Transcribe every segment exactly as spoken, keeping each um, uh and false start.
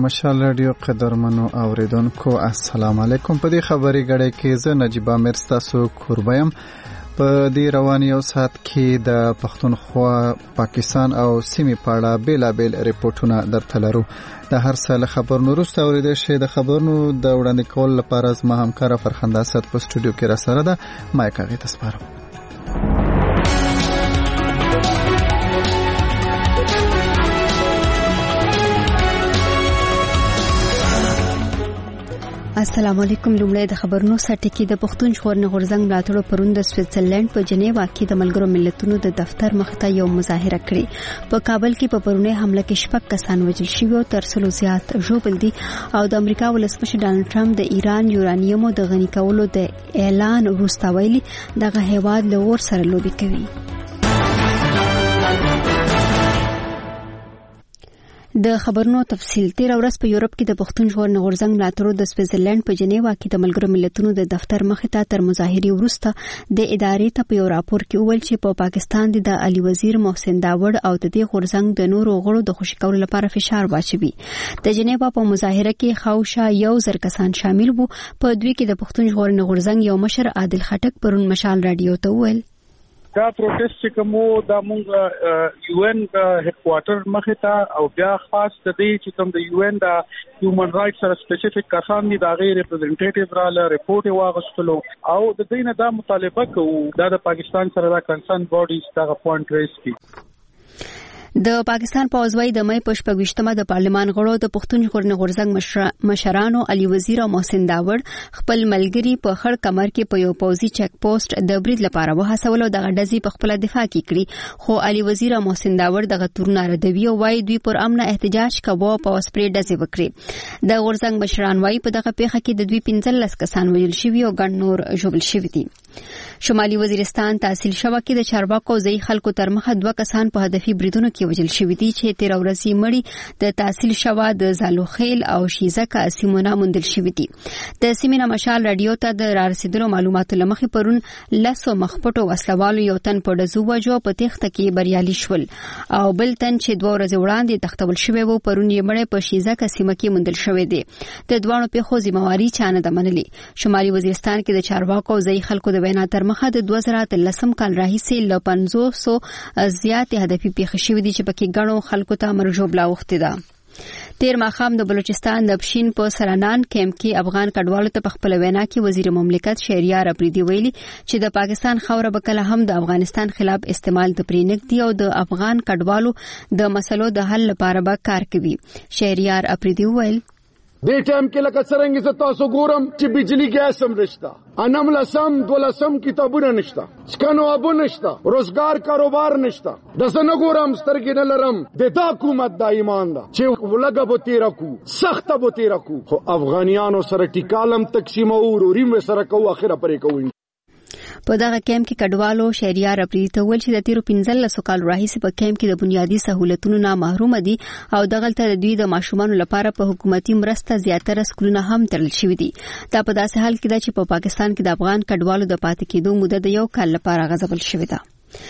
مشال رادیو قدرمنو اوریدونکو السلام علیکم. په دې خبري غړې کې زه نجيب امیر تاسو کوربایم. په دې رواني او سات کې د پښتونخوا، پاکستان او سیمې په اړه بیلابل ریپورتونه درته لرو. د هر څه خبرونو وروسته اوریدل شي. د خبرونو د وړاندې کول لپاره زما همکار فرخنده اسد په سټوډیو کې را سره ده. مایک هغه تاسو السلام علیکم. لومړی د خبرونو سرټکی. د پښتون ژغورنې غورځنګ ملاتړو پرون د سویټزرلند په جنیوا کې د ملګرو ملتونو د دفتر مخ ته یو مظاهره کړې. په کابل کې په پرونی حمله کې شپږ کسان وژل شوي او تر سلو زیات ژوبل دي او د امریکا ولسمشر ډانلډ ټرمپ د ایران یورانیوم د غني کولو د اعلان وروسته ویلي دغه هیواد له اور سره لوبي کوي. د خبرونو تفصیل. تیر ورځ په یورپ کې د پښتون ژغورنې غورځنګ ملاتړو د سویټزرلند په جنیوا کې د ملګرو ملتونو د دفتر مخ ته تر مظاهرې وروسته د ادارې ته په یو راپور کې وویل چې په پاکستان د علي وزیر محسن داوړ او د دې غورځنګ د نورو غړو د خوشی کولو لپاره فشار واچوي. د جنیوا په مظاهره کې خاوشا یو زر کسان شامل وو. په دوی کې د پښتون ژغورنې غورځنګ یو مشر عادل خټک پرون مشال رادیو ته وویل دا پروټیست چې کومو د مونږ یو ان هډ کوارټر مخه ته او بیا خاص د دې چې کوم د یو ان د هیومن رائټس سره سپیسیفیک کسان دي دا غیر ریپرزنټیټیو راله ریپورت واغستلو او د دې نه دا مطالبه کوو دا د پاکستان سره د کنسرن باډیز دا پوینټ ریس کی. د پاکستان پوځوي د مې په شپږشتمه د پارلمان غړو د پښتون ژغورنې غورځنګ مشرانو علي وزیر او محسن داوړ خپل ملګری په خړ کمر کې په یو پوځي چک پوسټ د برید لپاره وهڅول او د غډزي په خپل دفاع کې کړی. خو علي وزیر او محسن داوړ دغه تورونه ردوي او وايي دوی پر امن احتجاج کوي په وسپری ډزې وکړي. د غورځنګ مشران وايي په دغه پیښه کې د دوی پنځلس کسان وژل شوي او ګڼ نور ژوبل شوي دي. شمالي وزیرستان تحصیل شوه کې د چارواکو ځای خلکو تر مخه دوه کسان په هدفي بریدونو کې وژل شوي دي چې تیر ورځې مړي د تحصیل شوه د زالوخیل او شیزکه سیمونه موندل شوي دي. د سیمینه مشال رادیو ته د رارسیدلو معلوماتو لمخې پرون لسو مخپټو وسلوالو یو تن په ډزو وجو په تخته کې بریالي شول او بل تن چې دوه ورځې وړاندې تختول شوی وو پرون یې مړی په شیزکه سیمه کې موندل شوی دی. د دوه پیښو ذمہواری چانه د منلي. شمالي وزیرستان کې د چارواکو ځای خلکو د وینا تر مخه د دوه زره اتلسم کال راهیسې له پنځوسو زیات هدفي پیښې شوې دي چې پکې ګڼو خلکو ته مرجوبلا وخته ده. تیر ماخام د بلوچستان د پښین په سرانان کیمپ کې افغان کډوالو ته په خپل وینا کې وزیر مملکت شهریار اپریدي ویلي چې د پاکستان خوره بکله هم د افغانستان خلاف استعمال د پرینګ دی او د افغان کډوالو د مسلو د حل لپاره به کار کوي. شهریار اپریدي ویل دې ټایم کې لکه څنګه چې تاسو ګورم چې بجلی ګیس هم نشته، انم لسم دولسم کتابونه نشته، سکانو ابو نشته، روزګار کاروبار نشته. د زنه ګورم سترګې نه لرم د دا حکومت د ایمان ده چې ولګه بو تیر کو سخت بو تیر کو خو افغانیانو سره ټیکالم تقسیم او ریم سره کو اخره پرې کوي. په دغه کیمپ کې کډوالو شهریار اپریدي ته ویل چې د تیرو پنځلسو کال راهیسې په کیمپ کې د بنیادي سہولتونو نه محروم دي او دغلته د دوی د ماشومانو لپاره په حکومتي مرسته زیاتره سکولونه هم تړل شوي دي. دا په داسې حال کې ده چې په پاکستان کې د افغان کډوالو د پاتې کېدو موده د یو کال لپاره غځول شوې ده.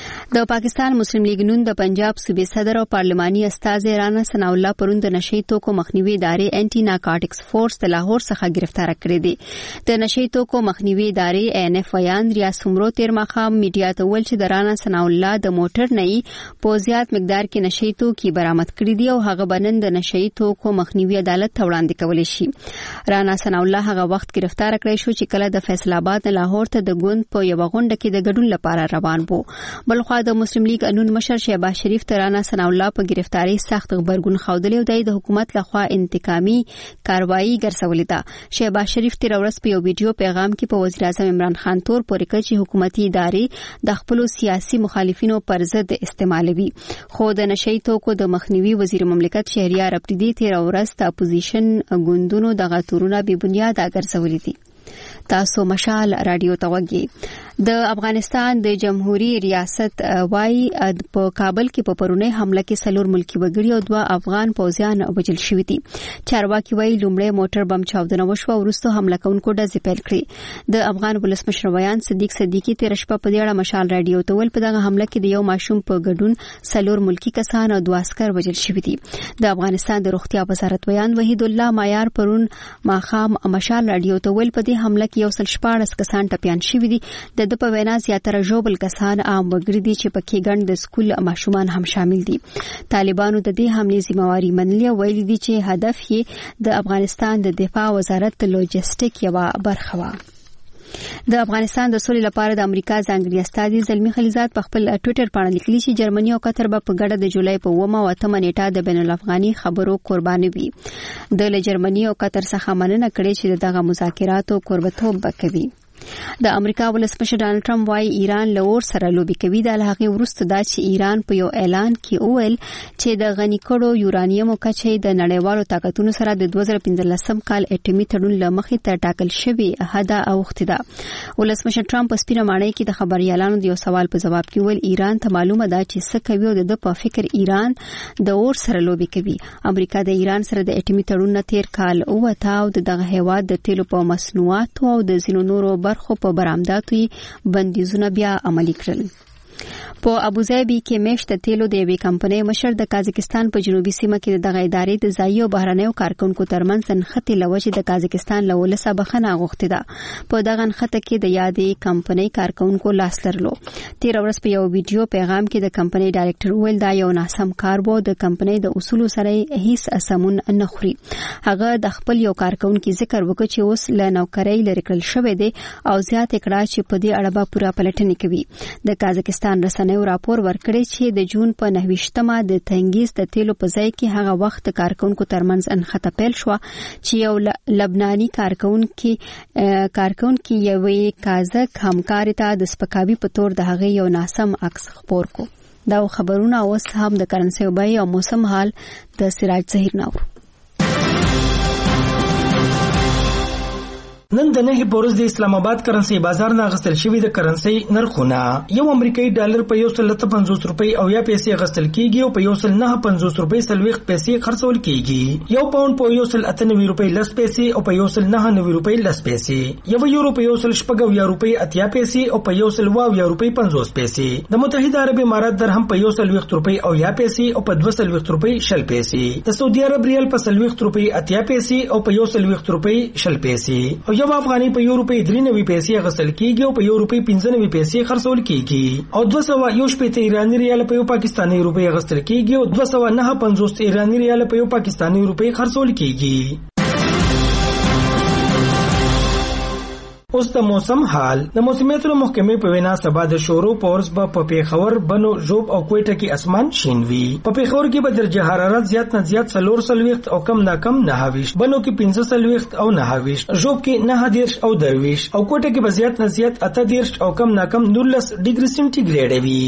د پاکستان مسلم لیگ نون د پنجاب صوبې صدر او پارلماني استازي رانا ثناء الله پرون د نشئی توکو مخنیوي ادارې انټي نارکوټکس فورس د لاهور څخه گرفتار کړی دی. د نشئی توکو مخنیوي ادارې ان اف ویان ریاض سمرو تیر مخام میډیا ته ویل چې د رانا ثناء الله د موټر نه په زیات مقدار کې نشئی توکي برآمد کړي دي او هغه بنن د نشئی توکو مخنیوي عدالت ته وړاندې کولی شي. رانا ثناء الله هغه وخت گرفتار کړی شو چې کله د فیصل آباد نه لاهور ته د ګوند په یو غونډه کې د ګډون لپاره روان وو. بلخوا د مسلم لیگ قانون مشر شهباز شریف ترانا ثناء الله په گرفتاری سخت خبرګون خوادلی او د حکومت لخوا انتقامي کاروایی ګرځولې ده. شهباز شریف تیر ورځ په یو ویډیو پیغام کې په وزیر اعظم عمران خان تور پورې کړ چې حکومتي ادارې د خپل سیاسي مخالفینو پر ضد استعمالوي. خو د نشئی توکو د مخنیوي وزیر مملکت شهریار اپریدي تیر ورځ د اپوزیشن ګوندونو د غتورونه بې بنیاد ګرځولې دي. تاسو مشال رادیو ته وګورئ. د افغانستان د جمهوریت ریاست وايي په کابل کې په پرونی حمله کې څلور ملکی وګړي او دوه افغان پوځیان وژل شوي دي. چارواکي وايي لومړی موټر بم چاودنه وشوه او وروسته حمله کوونکو ډزې پیل کړې. د افغان ولسمشر ویان صدیق صدیقي تیر شپه په دې اړه مشال رادیو ته ویل په دغه حمله کې د یو ماشوم په ګډون څلور ملکی کسان او دوه عسكر وژل شوي دي. د افغانستان د روغتیا وزارت ویان وحید الله معیار پرون ماخام مشال رادیو ته ویل په دې حمله کې یو سل شپاړس کسان ټپيان شوي دي. د د په وینا زیاتره ژوبل کسان عام وګړي دي چې پکې ګڼ د سکول ماشومان هم شامل دي. طالبانو د دې حملې ذمہواری منلې او ویلي دي چې هدف یې د افغانستان د دفاع وزارت د لوجستیک یوه برخه وه. د افغانستان د سولې لپاره د امریکا ځانګړي استازي زلمی خلیزات په خپل ټوئیټر باندې لیکلي چې جرمني او قطر به په ګډه د جولای په اومه او اتمه نیټه د بین الافغاني خبرو قرباني وي. د جرمني او قطر څخه مننه کړې چې دغه مذاکراتو قربتوب وکوي. د امریکا ولسمشر ډانلډ ټرمپ وايي ایران له اور سره لوبي کوي. د هغه وروسته دا چې ایران په یو اعلان کې وویل چې د غني کړو یورانیم کچې د نړیوالو طاقتونو سره د دوه زره پنځلسم کال اټومي تړون لمخې ته ټاکل شوی حدا اوخته ده. ولسمشر ټرمپ په سپینه ماڼۍ کې د خبريالانو د یو سوال په جواب کې ویل ایران ته معلومه ده چې څه کوي او د په فکر ایران د اور سره لوبي کوي. امریکا د ایران سره د اټومي تړون نه تیر کال اوته او دغه هیواد د تیلو په مصنوعاتو او د زینو نورو برخو په برآمداتو بندیزونه بیا عملي کړل. په ابوظبي کې میشت تیلو د یوې کمپنۍ مشر د قازقستان په جنوبي سیمه کې دغه ادارې د ځایي او بهرنیو کارکونکو ترمنځ نښتې لوجې د قازقستان له ولسه بخښنه غوښتې ده. په دغه نښته کې د یادې کمپنۍ کارکونکو لاس لرلو. تیر ورځ په یو ویډیو پیغام کې د کمپنۍ ډایرکټر ویل دا یو ناسم کار وو. د کمپنۍ د اصولو سره هیڅ سمون نه خوري. هغه د خپل یو کارکونکو ذکر وکړ چې اوس له نوکرۍ لرې کړل شوی دی او زیات کړه چې په دې اړه به پوره پلټنې کوي. د قازقستان رسنیو راپور ورکړی چې د جون په نهویشتمه د تنګیز د تیلو په ځای کې هغه وخت کارکونکو ترمنځ انخته پیل شو چې یو لبناني کارکونکو کارکونکو یوې قازق همکار ته د سپکاوي په تور د هغه یو ناسم عکس خپور کو. دا خبرونه اوس هم د کرنسي بیې او موسم حال د سراج ظهیر نور. نن د نه بورس د اسلام آباد کرنسي بازار نه غسل شوی د کرنسي نرخونه یو امریکایي ډالر په یو سل پنځوس روپۍ او یا پیسې غسل کیږي او په یو سل نه پنځوس روپۍ سلويخت پیسې خرڅول کیږي. یو پاوند په یو سل اته نوي روپۍ لس پیسې او په یو سل نه نوي روپۍ لس پیسې. یو یورو په یو سل شپږ یا روپۍ اتیا پیسې او په یو سل واو یا روپۍ پنځوس پیسې. د متحده عرب امارات درهم په یو سل وخت روپۍ او یا پیسې او په دوه سل وخت روپۍ شل پیسې. د سعودي عرب ریال په سل وخت روپۍ اتیا پیسې او په یو سل وخت روپۍ شل پیسې. او یو افغاني په یو روپۍ درې نوي پیسې غسل کیږي او په یو روپۍ پنځه نوي پیسې خرڅول کیږي. او دوه سوه یو شپېته ایراني ریال په یو پاکستاني روپۍ غسل کیږي او دوه سوه نه پنځوس ایراني ریال په یو پاکستاني روپۍ خرڅول کیږي. اوس د موسم حال. د موسمیاتو محکمې په وینا سبا د شورو پورس به په پیښور بنو ژوب او کوټه کې اسمان شین وي. په پیښور کې به درجه حرارت زیات نه زیات څلور سلويخت او کم نه کم نه هاويش. بنو کې پنځه سلويخت او نه هاويش. ژوب کې نه دیرش او درويش او کوټه کې به زیات نه زیات اته دیرش او کم نه کم نولس ډیګري سنټیګریډ وي.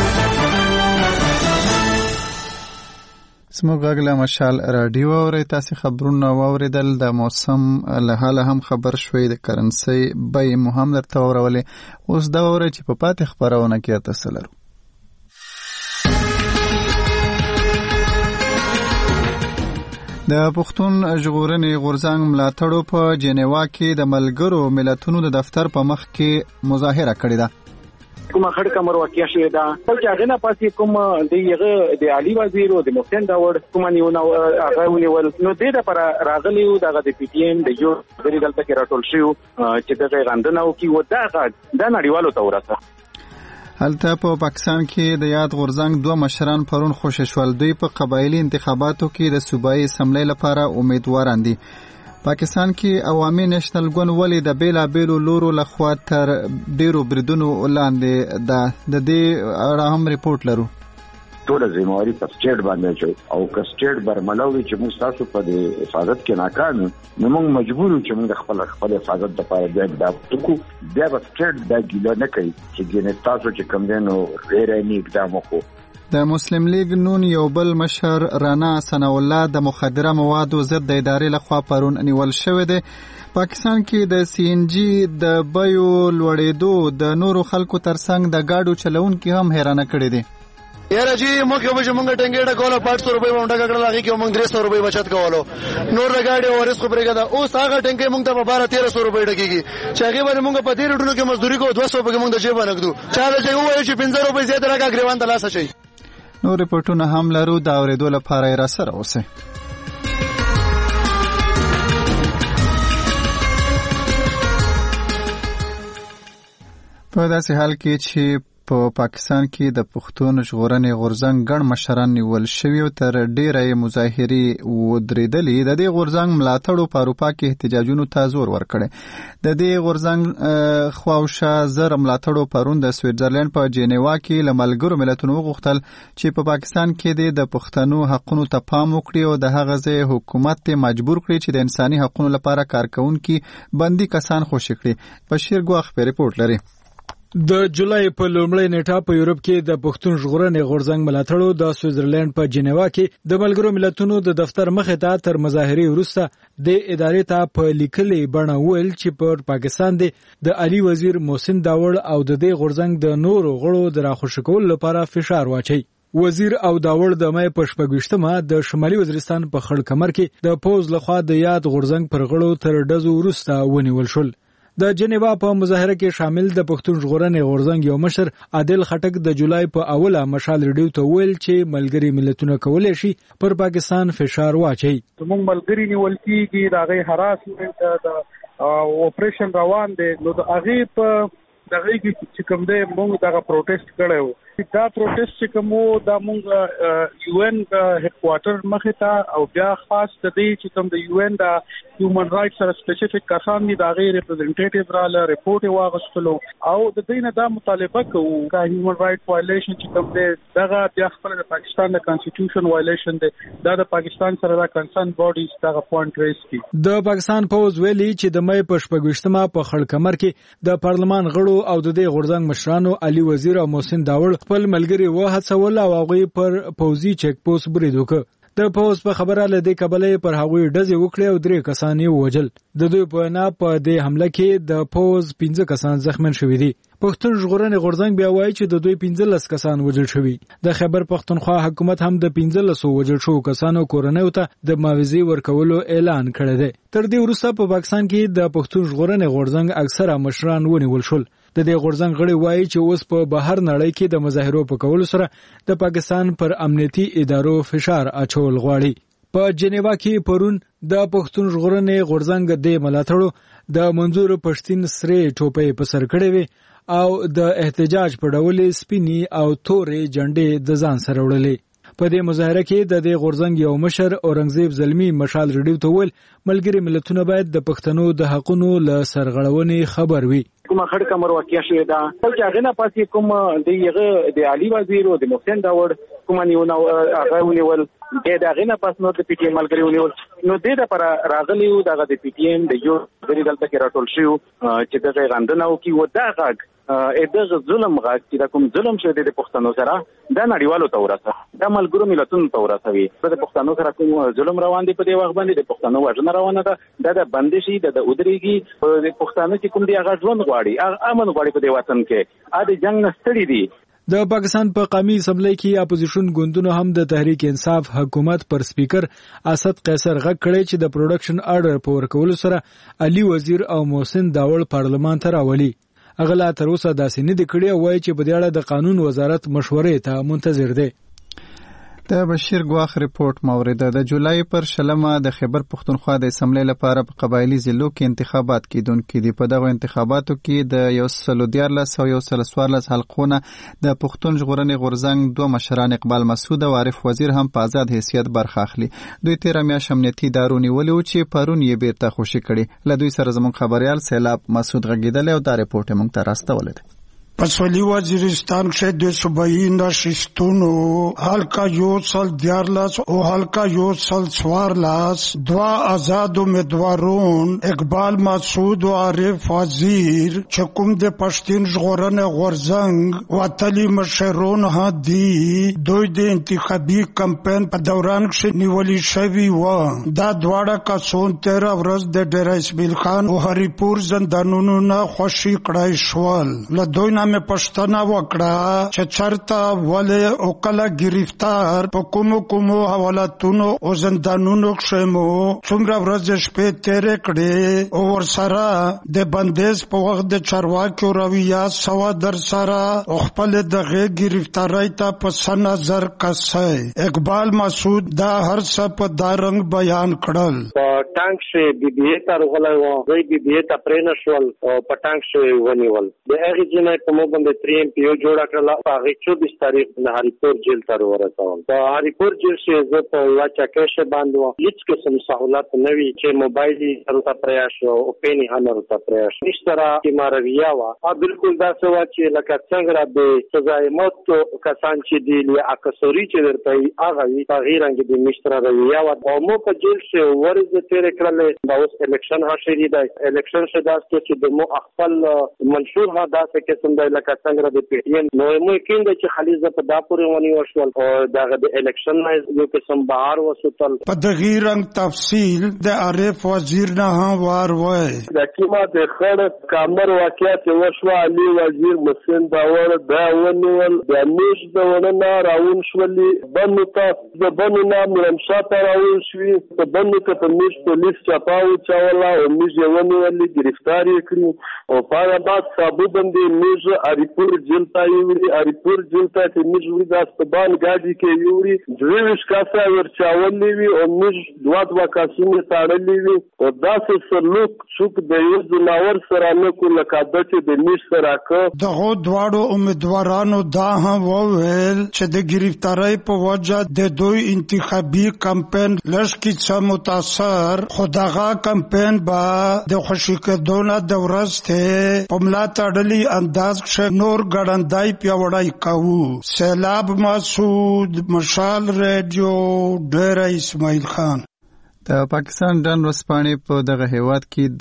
سمو غاغله مشال رادیو اوري تاسو خبرونه واوریدل. د موسم له حاله هم خبر شوي د کرنسي بیې محمد تورولې. اوس دا وره چې په پاتې خبرونه کې تاسو لرو. د پښتون ژغورنې غورځنګ ملاتړو په جنیوا کې د ملګرو ملتونو د دفتر په مخ کې مظاهره کړې ده. کومه خړ کمر واقع شوی دا چې هغه نه پاتې کوم د یغه د علی وزیر او د محسن داور کوم نیو نو هغه ونیول نو د دې لپاره راغلی او دغه د پی ټی ایم د یو د دلته کې راټول شو چې دغه غندنه او کې و دا د نړیوالو تورسه. هلته په پاکستان کې د یاد غورځنګ دوه مشران پرون خوشی شول. دوی په قبایلی انتخاباتو کې د صوبایي اسمبلی لپاره امیدواران دي. پاکستان کې عوامي نېشنل ګوند ولې د بیلا بیلو لورو لخوا تر ډیرو بریدونو لاندې ده. د دې اړه هم ریپورت لرو. ټول ذمہواری په سټیټ باندې شو او که سټیټ برملوي چې موږ تاسو په دې حفاظت کې ناکام نو موږ مجبور یو چې موږ خپل خپل حفاظت لپاره بیا دا وکړو. بیا به سټیټ دا ګیله نه کوي چې ګینه تاسو چې کوم دینو غیر نه اقدام وکړو د مسلم لیگ نون یو بل مشر رانا ثناء الله د مخدره موادو ضد د ادارې لخوا پرون نیول شوی دی. پاکستان کې د سی ان جی د بیو لوړېدو د نورو خلکو ترڅنګ د گاډو چلونکو هم حیرانه کړي دي. یاره جی موږ یو بجې موږ ټنګېډه کوله پاټ سو روپۍ مونږ ټکړل هغې کې موږ درې سو روپۍ بچت کولو نور د ګاډي او رزق پرېږه ده. اوس هغه ټنګۍ موږ ته په باره تېره سو روپۍ ډکېږي چې هغې باندې موږ په دې روډونو کې مزدوري کوو دوه سوه پکې موږ د جیبه نږدو چا ته چې وویل چې پنځه روپۍ زیاته راکړه ګرېوان ته لاس اچوي. نور رپورټونه هم لرو د اورېدو لپاره یې راسره اوسئ. په داسې حال کې چې په پاکستان کې د پښتون ژغورنې غورځنګ ګڼ مشران نیول شوي او تر ډیره مظاهرې ودرېدلې. د دې غورځنګ ملاتړو په اروپا کې احتجاجونو ته زور ورکړی. د دې غورځنګ خواوشا زر ملاتړو پرون د سویټزرلند په جنیوا کې له ملګرو ملتونو وغوښتل چې په پاکستان کې د پښتنو حقونو ته پام وکړي او د هغه ځای حکومت ته مجبور کړي چې د انساني حقونو لپاره کارکونکي بندي کسان خوشي کړي. بشیر ګواخ په ریپورت لري. د جولای په لومړۍ نیټه په یورپ کې د پښتون ژغورنې غورځنګ ملاتړو د سویټزرلند په جنیوا کې د ملګرو ملتونو د دفتر مخې ته تر مظاهرې وروسته د ادارې ته په لیکلې بڼه وویل چې پر پاکستان د علي وزیر محسن داوړ او د دې غورځنګ د نورو غړو د راخوشي کولو لپاره فشار واچوي. وزیر او داوړ د مې په شپږویشتمه د شمالي وزیرستان په خړ کمر کې د پوز لخوا د یاد غورځنګ پر غړو تر ډزو وروسته ونیول شول. د جنیوا په مظاهره کې شامل د پښتون ژغورنې غورځنګ یو مشر عادل خټک د جولای په اوله مشال ریډیو ته ویل چې ملګری ملتونه کولی شي پر پاکستان فشار واچي. موږ ملګری نیول کېږي د هغې هراسمنټ د اپریشن روان دی نو د هغې په دغه کې چې کوم دی موږ دغه پروټیسټ کړی و. دا پروټیسټ چې کوم و دا موږ یو ان هډ کوارټر مخې ته او بیا خاص د دې چې کوم د یو ان د هیومن رائټس سره سپیسیفیک کسان دي د هغې ریپرزنټیټیو راله ریپورټ یې واغوستلو او د دې نه دا مطالبه کوو که هیومن رائټ وایلیشن چې کوم دی دغه بیا خپله د پاکستان د کانسټیټیوشن وایلیشن دی دا د پاکستان سره د کنسرن باډیز دغه پوینټ ریز کړي. د پاکستان پوز ویلي چې د مې په شپږویشتمه په خړ کمر کې د پارلمان غړو او د دې غورځنګ مشرانو علي وزیر او محسن داوړ خپل ملګري وهڅول او هغوی پر پوزي چیک پوسټ برید وکړ. د پوز په خبره له دې کبله پر هغوی ډزې وکړې او درې کسان یې ووژل. د دوی په وینا په دې حمله کې د پوز پنځه کسان زخمیان شوي دي. پښتون ژغورنې غورځنګ بیا وایي چې د دوی پنځلس کسان وژل شوي. د خیبر پښتونخوا حکومت هم د پنځلسو وژل شوو کسانو کورنیو ته د معاوضې ورکولو اعلان کړی دی. تر دې وروسته په پاکستان کې د پښتون ژغورنې غورځنګ اکثره مشران ونیول شول. د دې غورځنګ غړي وایي چې اوس په بهر نړۍ کې د مظاهرو په کولو سره د پاکستان پر امنیتي ادارو فشار اچول غواړي. په جنیوا کې پرون د پښتون ژغورنې غورځنګ د ملاتړو د منظور پښتين سرې ټوپۍ په سر کړې وي او د احتجاج په ډول سپینی او تورې جنډې د ځان سره وړلې. په دې مظاهره کې د دې غورځنګ یو مشر اورنګزیب زلمی مشال ریډیو ته ویل ملګری ملتونه باید د پښتنو د حقونو له سرغړونې خبر وي. کومه خړ کمر واقع شوې ده چې هغه نه پاتې کوم د یغه د علي وزیر او د محسن داوړ کوم نیونه هغه ونیول د هغه نه پاس نو د پی ټی ایم ملګری ونیول نو د دې پر راغلی او دغه د پی ټی ایم د یو غری دلته کې راټول شو چې دغه غندنه او کې و دغه ا دغه ظلم غاک چې کوم ظلم شوی د پښتنو سره د نړیوالو تورسه د ملګرو ملتونو تورسوي د پښتنو سره کوم ظلم روان دي په دې وخت باندې د پښتنو وژنه روانه ده د بندشي د ودرېږي د پښتنو چې کوم دی هغه ژوند غواړي امن غواړي په دې وطن کې ا د جنگ نه ستړي دي. د پاکستان په قومي اسمبلی کې اپوزیشن ګوندونو هم د تحریک انصاف حکومت پر سپیکر اسد قیصر غږ کړی چې د پروډکشن آرډر په ورکولو سره علي وزیر او محسن داوړ پارلمان ته راولي. اغلا تر اوسه داسې نه دی کړی او وایي چې په دې اړه د قانون وزارت مشورې ته منتظر دی. د بشیر ګواخ ریپورت مورده د جولای پر شلمه د خیبر پښتونخوا د اسمبلی لپاره په قبایلی ضلعو کې انتخابات کیدونکي دي. په دغه انتخاباتو کې د یو سل دیارلس او یو سل څوارلس حلقونه د پښتون ژغورنې غورځنګ دوه مشران اقبال مسعود او عارف وزیر هم په آزاد حیثیت برخه اخلي. دوی تیره میاشت امنیتي ادارو نیولي وو چې پرون یې بیرته خوشي کړي. له دوی سره زموږ خبریال سیلاب مسعود غږیدلی او دا ریپورټ یې موږ ته راستولی دی. پسولی وزیرستان کې د صوبایي نشستونو حلقه یو سل دیارلس او حلقه یو سل څوارلس دوا آزاد امیدوارون اقبال مسعود او عارف وزیر چې کوم د پښتون ژغورنې غورځنګ وتلی مشرون هدي دوی د انتخابي کمپاین په دوران کې نیولې شوی و. دا دواړه کسان تیر ورځ د ډیر اسماعیل خان او هریپور زندانونو نه خوشي کړای شول. له دوی نه مې پښتنه وکړه چې چرته ولې او کله گرفتار په کومو کومو حوالاتونو او زندانونو کې مو څومره ورځې شپې تیرې کړې او ورسره د بندیز په وخت د چارواکو رویه سوا در سره او خپل دغه گرفتاری ته په نظر کسه اقبال مسعود دا هر څه په دارنګ بیان کړل. په ټانک شي بي بي ته ورغلای و دوی بي بي ته پرې نشول او په ټانک شي ونیول. د هغه جنې په مو باندې تریم پیو جوړه کړل. هغه چوبیس تاریخ د هریپور جیل ته ورسول. په هریپور جیل کې زه په واچا کې باندې و هیڅ قسم سہولت نه وی چې موبایل یې ورته پریاش او پېنی هم ورته پریاش نشتره چې مارویه وا. ا بالکل دا څه وا چې لکه څنګه را به سزای موت کسان چې دی له اکثری چې ورته هغه وی تغیر انګ د نشتره رویه وا. او مو په جیل کې ورزه تیر کړل. دا اوس الیکشن هاشري دی الیکشن شه داسته چې د مو خپل منشور ها داسې قسم دی لکه څنګه د پی ټی ایم نو مو کېند چې خلیزه په داپوري ونی وشول او دغه د الیکشن نه یو قسم بهار وسوتل. په دغه رنګ تفصیل د عارف وزیر نه هم وار وای. د کیما د خړ کامر واقعیت وشو علي وزیر مسین باور دا ونیول د میش د وننه راون شولي بنو ته د بنو نام رمشاته راون شوی په بنو ته په میش پولیس چپاو چاولا او میش ونیول گرفتاری کړو او په بعد صابو باندې میش هریپور جیل ته یوري هریپور جیل ته چې میش وی د استبان ګاډي کې یوري دویش کاسه ورچاولې وی او میش دوه دوه کاسونه تاړلې وی او داسې سلوک څوک د یو ځناور سره نه کول کاده چې د میش سره کا. دغه دواړو امیدوارانو دا هم وویل چې د گرفتاری په وجه د دوی انتخابي کمپاین لږ څه متاثر خو دغه کمپاین با د خوشی کېدونه د ورځ په ملا تړلي انداز کې نور ګړندای پیوړای کوو. سیلاب مسعود مشال ریډیو ډیر اسماعیل خان. د پاکستان ډن ورسپانې په دغه هیواد کې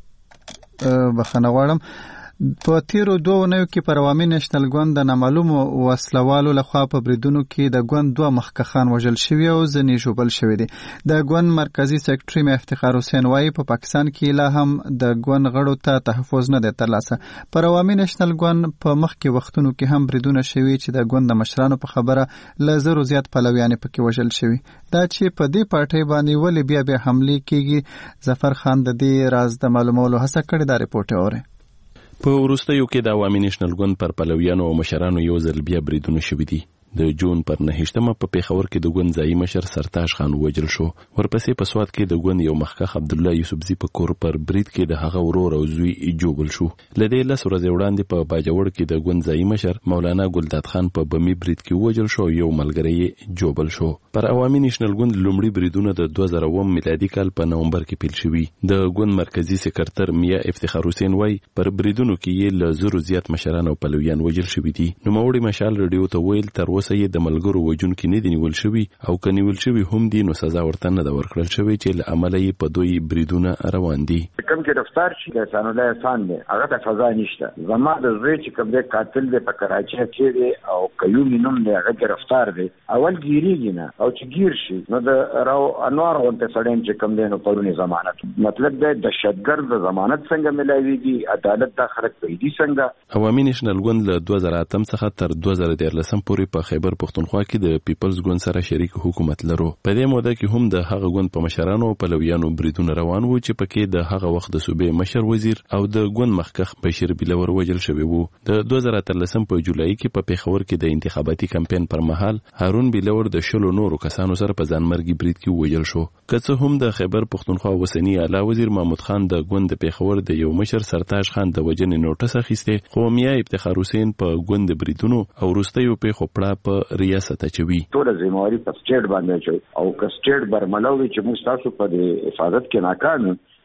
د بخښنه غواړم په تیرو دوه نوو کې پر عوامي نېشنل ګوند د نامعلومو وسلوالو لخوا په بریدونو کې د ګوند دوه مخکښان وژل شوي او ځینې ژوبل شوي دي. د ګوند مرکزي سکرټري مې افتخار حسین وایي په پاکستان کې لا هم د ګوند غړو ته تحفظ نه دی ترلاسه. پر عوامي نېشنل ګوند په مخکې وختونو کې هم بریدونه شوي چې د ګوند د مشرانو په خبره له زرو زیات پلویان پکې وژل شوي. دا چې په دې پارټۍ باندې ولې بیا بیا حملې کیږي ظفر خان د دې راز د معلومولو هڅه کړې. دا ریپورت اوري. په وروستیو کې د عوامي نېشنل ګوند پر پلویانو او مشرانو یو ځل بیا بریدونه شوي دي. د جون پر نهشتمه په پیښور کې د ګوند ځایي مشر سرتاج خان وژل شو. ورپسې په سواد کې د ګوند یو مخکښ عبد الله یوسفزي په کور پر برید کې د هغه ورور او زوی جوبل شو. لدې لس ورځې وړاندې په باجوړ کې د ګوند ځایي مشر مولانا ګلداد خان په بمی برید کې وژل شو. یو ملګری جوبل شو. پر عوامي نېشنل ګوند لومړي بریدونه د دوه زره اووه میلادي کال په نومبر کې پیل شوي. د ګوند مرکزي سکرټر میا افتخار حسین وای پر بریدونو کې یې له زرو زیات مشران او پلویان وژل شوي دي. نوموړي مشال رادیو ته ویل تر اوسه یې د ملګرو وجونکي نه دي نیول شوي او که نیول شوي هم دي نو سزا ورته نه ده ورکړل شوې چې له امله یې په دوی بریدونه روان دي. کوم چې رفتار شي د احسان الله احسان دی هغه ته سزا نشته. زما د زوی چې کوم دی قاتل دی په کراچۍ کې دی او قیومي نوم دی هغه رفتار دی اول ګیریږي نه او چې ګیر شي نو د راو انوار غونته سړیم چې کوم دی نو پرونی ضمانت مطلب دی د شتګر د ضمانت څنګه ملایويږي عدالت دا خلک پیدا څنګه. عوامي نېشنل ګوند له دوه زره اتم څخه تر دوه زره دیارلسم پورې په خیبر پښتونخوا کې د پیپلز ګوند سره شریک حکومت لرو. په دې موده کې هم د هغه ګوند په مشرانو او پلویانو بریدونه روان وو چې پکې د هغه وخت د صوبې مشر وزیر او د ګوند مخکښ بشیر بلور وژل شوی وو. د دوه زره اتلسم په جولای کې په پیښور کې د انتخاباتي کمپاین پر مهال هارون بلور د شلو نورو کسانو سره په ځانمرګي برید کې وژل شو. که څه هم د خیبر پښتونخوا اوسنی اعلی وزیر محمود خان د ګوند د پیښور د یو مشر سرتاج خان د وژنې نوټس اخیسته خو میا افتخار حسین په ګوند بریدونو او وروستیو پیښو پړه په ریاست اچوي. ټول ځمواري په سټیټ باندې شو او که سټیټ برملوي چې موږ تاسو په حفاظت کې ناکام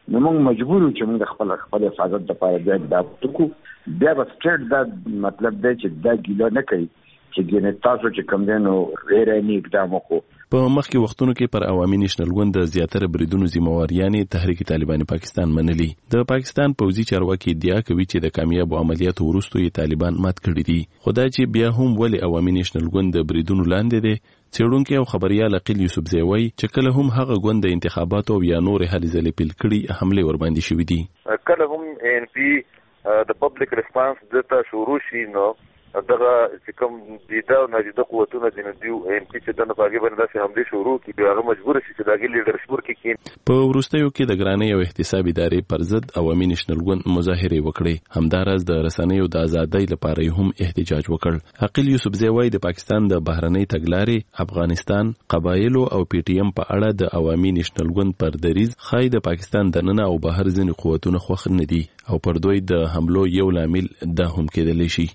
نو موږ مجبور یو چې موږ خپل خپل حفاظت لپاره بیا دا وکړو. بیا به سټریټ دا مطلب دی چې دا ګیله نه کوي چې ګینه تاسو چې کوم دی نو غیراني اقدام وکړو. په مخکې وختونو کې پر عوامي نېشنل ګوند د زیاتره بریدونو ذمہواریانې تحریک طالبان پاکستان منلي. د پاکستان پوځي چارواکي ادعا کوي چې د کامیابو عملیاتو وروسته یې طالبان مات کړي دي. خدای چې بیا هم ولې عوامي نېشنل ګوند د بریدونو لاندې دی. څېړونکی او خبريال عقیل یوسف زی وایي چې کله هم هغه ګوند د انتخاباتو یا نور هلې ځلې پیل کړي حمله ور باندې شوې دي. کله هم ان پی د پبلک ریسپانس دته شروع شي نو دغه چې کوم دیده او ناجیده قوتونه دي نو دیو ان پی چې دنه باغې باندې داسې حمله شروع کړي بیا هغه مجبور شي چې دغه لیډرشپ ورکړي کین. په وروستیو کې د ګرانۍ او احتساب ادارې پر ضد عوامي نېشنل ګوند مظاهرې وکړې. همداراز د رسنیو د ازادۍ لپاره هم احتجاج وکړ. عقیل یوسف زی وایي د پاکستان د بهرنۍ تګلارې افغانستان قبایلو او پی ټی ایم په اړه د عوامي نېشنل ګوند پر دریز خای د پاکستان دننه او بهر ځینې قوتونه خوښ نه دي او پر دوی د حملو یو لامل دا هم کېدلی شي.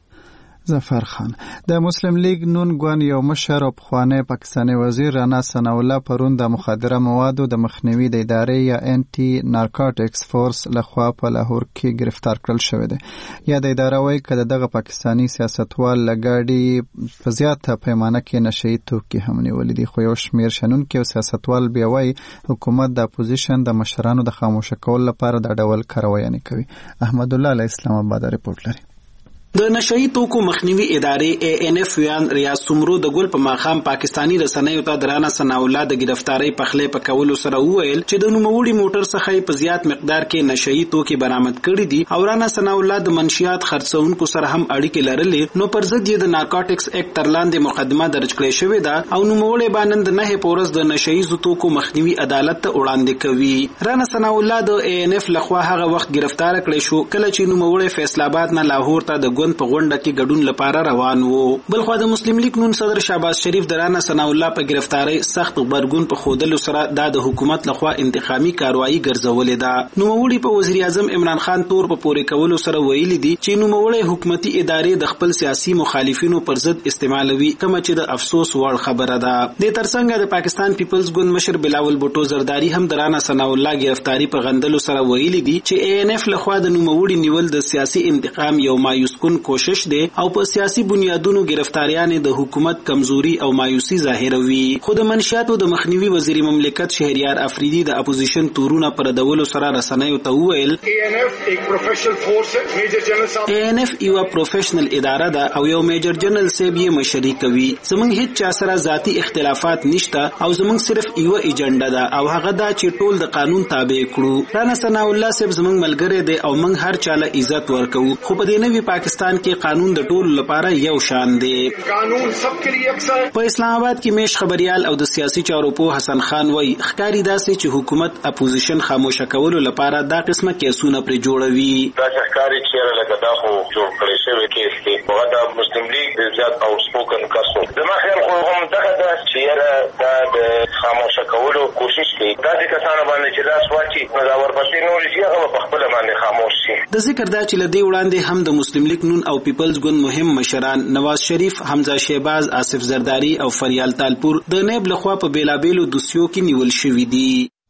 ظفر خان د مسلم لیگ نون ګوند یو مشر او پخوانی پاکستاني وزیر رانا ثناء الله پرون د مخدره موادو د مخنیوي د ادارې یا انټي نارکوټکس فورس لخوا په لاهور کې گرفتار کړل شوی دی. یا د اداره وايي کله دغه پاکستاني سیاستوال لګاډي په زیاته پیمانه کې نشئی توکي هم نیولې دي. خو یو شمیر شنونکي او سیاستوال بیا وايي حکومت د اپوزیشن د مشرانو د خاموش کول لپاره د ډول کاروایی نه کوي. احمد الله علی اسلام آباد رپورټ لري. د نشئی توکو مخنیوي ادارې اے ان ایف ویان ریاض سمرو د ګل په ماخام پاکستانی رسنیو ته درانه ثناء الله د گرفتاری په خله په کولو سره وویل چې د نوموړي موټر څخه په زیات مقدار کې نشئی توکي برآمد کړي دي او رانا ثناء الله د منشیات خرڅونکو سره هم اړیکې لرلې. نو پر ضد یې د نارکوټکس اکټ تر لاندې مقدمه درج کړې شوې ده او نوموړي باندې د نه پورس د نشئی توکو مخنیوي عدالت ته وړاندې کوي. رانا ثناء الله د اے ان ایف لخوا هغه وخت گرفتار کړی شو کله چې نوموړي فیصل آباد نه لاهور ته د ګوند په غونډه کې ګډون لپاره روان وو. بلخو د مسلم لیگ نون صدر شهباز شریف درانا ثناء الله په گرفتاری سخت غبرګون په خودلو سره د حکومت لخوا انتقامي کاروایی ګرځولې ده. نوموړي په وزیر اعظم عمران خان تور په پورې کولو سره ویلي دي چې نوموړي حکومتي ادارې د خپل سیاسي مخالفینو پر ضد استعمالوي کوم چې د افسوس وړ خبره ده. د ترڅنګ د پاکستان پیپلز ګوند مشر بلاول بوټو زرداری هم درانا ثناء الله گرفتاری په غندلو سره ویلي دي چې اے ان ایف لخوا د نوموړي نیول د سیاسي انتقام یو مایوس کن کوشش دی او په سیاسي بنیادونو گرفتاریان د حکومت کمزوري او مایوسی ظاهروي. خود منشیاتو د مخنیوي وزیر مملکت شهریار افریدی د اپوزیشن تورونه پر دولو سره رسنیو ته وویل اے ان ایف یک پروفیشنل فورس میجر جنرال صاحب اے ان ایف یو پروفیشنل اداره ده او یو میجر جنرال صاحب یې مشري کوي. زمونږ هیڅ چا سره ذاتی اختلافات نشته او زمونږ صرف یو ایجنډا ده او هغه دا چې ټول د قانون تابع کړو. رانا ثناء الله صاحب زمونږ ملګری دی او موږ هر چاله عزت ورکو. خو په دې نوي پاکستان کې قانون د ټول لپاره یو شان دی. قانون سب کے لیے یکساں. په اسلام آباد کې میش خبريال او د سیاسي چارو په حسن خان وای ښکاری داسې چې حکومت اپوزیشن خاموش کولو لپاره دا قسمه کیسونه پر جوړوي. دا ښکاری چې لکه دا خو جوړ کړی شوی کیس دی. هغه د مسلم لیگ زیات او سپوکن کاسو. زما خیال خو هم دغه د چې دا د خاموش کولو کوشش کوي. دا د کسانو باندې چې دا سوچي نو دا ورپسې نور شي هغه په خپل باندې خاموش شي. د ذکر دا چې لدی وړاندې هم د مسلم لیگ نون او پیپلز ګوند مهم مشران نواز شریف، حمزه شهباز، آصف زرداری او فریال تالپور د نیب لخوا په بیلابیلو دوسیو کې نیول شوي دي.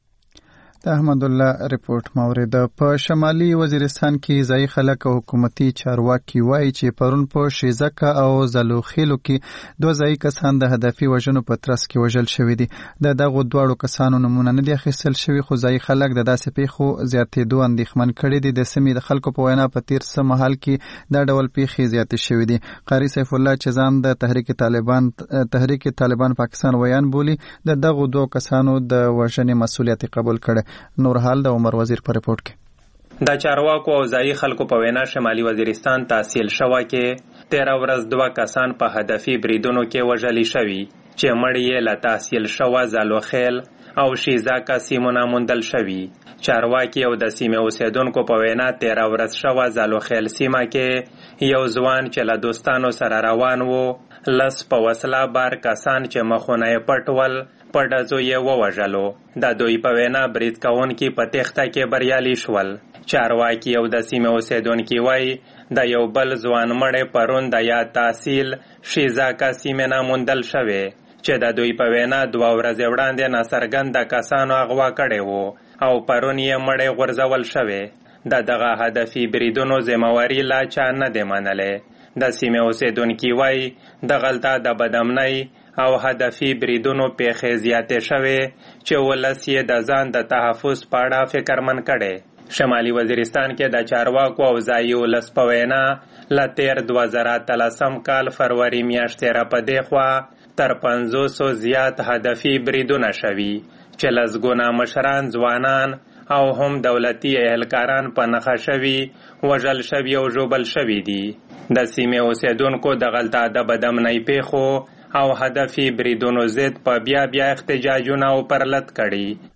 د احمد الله رپورت مورد. په شمالي وزیرستان کې ځای خلک او حکومتي چارواکي وایي چې پرون په شیزکه او زلوخیلو کې دوه ځای کسان د هدفي وژنو په ترڅ کې وژل شوي دي. د دغو دواړو کسانو نمونه نه دي اخیستل شوي خو ځای خلک د داسې پیښو زیاتېدو اندېښمن کړي دي. د سیمې د خلکو په وینا په تیر څه مهال کې دا ډول پیښې زیاتې شوي دي. قاری سیف الله چې ځان د تحریک طالبان تحریک طالبان پاکستان ویان بولي د دغو دوه کسانو د وژنې مسؤلیت قبول کړي. نور حال د عمر وزیر په رپورت کې د چارواکو او ځایي خلکو په وینا شمالي وزیرستان تحصیل شوه کې تیره ورځ دوه کسان په هدفي بریدونو کې وژلي شوي چې مړي یې له تحصیل شوه زلوخیل او شیزاکه سیمونه موندل شوي. چارواکي او د سیمې اوسیدونکو په وینا تیره ورځ شوه زلوخیل سیمه کې یو ځوان چې له دوستانو سره روان وو لس په وسله بار کسان چې مخونه یې پټ ول په ډزو یې ووژلو. د دوی په وینا برید کوونکي په تېښته کې بریالي شول. چارواکي او د سیمې اوسیدونکي وایي د یو بل ځوان مړی پرون د یاد تحصیل شیزاکه سیمې نه موندل شوی چې د دوی په وینا دوه ورځې وړاندې ناڅرګنده کسانو اغوا کړی وو. او پرون یې مړی غورځول شوی. د دغه هدفي بریدونو ذمہواري لا چا نه دی منلې. د سیمې اوسیدونکي وایي دغلته د بدامنۍ او هدفي بریدونو پیښې زیاتې شوې چې ولس یې د ځان د تحفظ په اړه فکرمن کړی. شمالي وزیرستان کې د چارواکو او ځایي ولس په وینا له تیر دوه زره اتلسم کال فروری میاشتې را په دې خوا تر پنځوسو زیات هدفي بریدونه شوي چې لسګونه مشران، ځوانان او هم دولتي اهلکاران په نښه شوي، وژل شوي او ژوبل شوي دي. د سیمې اوسیدونکو دغلته د بدامنۍ پیښو او هدفي بریدونو ضد په بیا بیا احتجاجونه او پرلت کړي.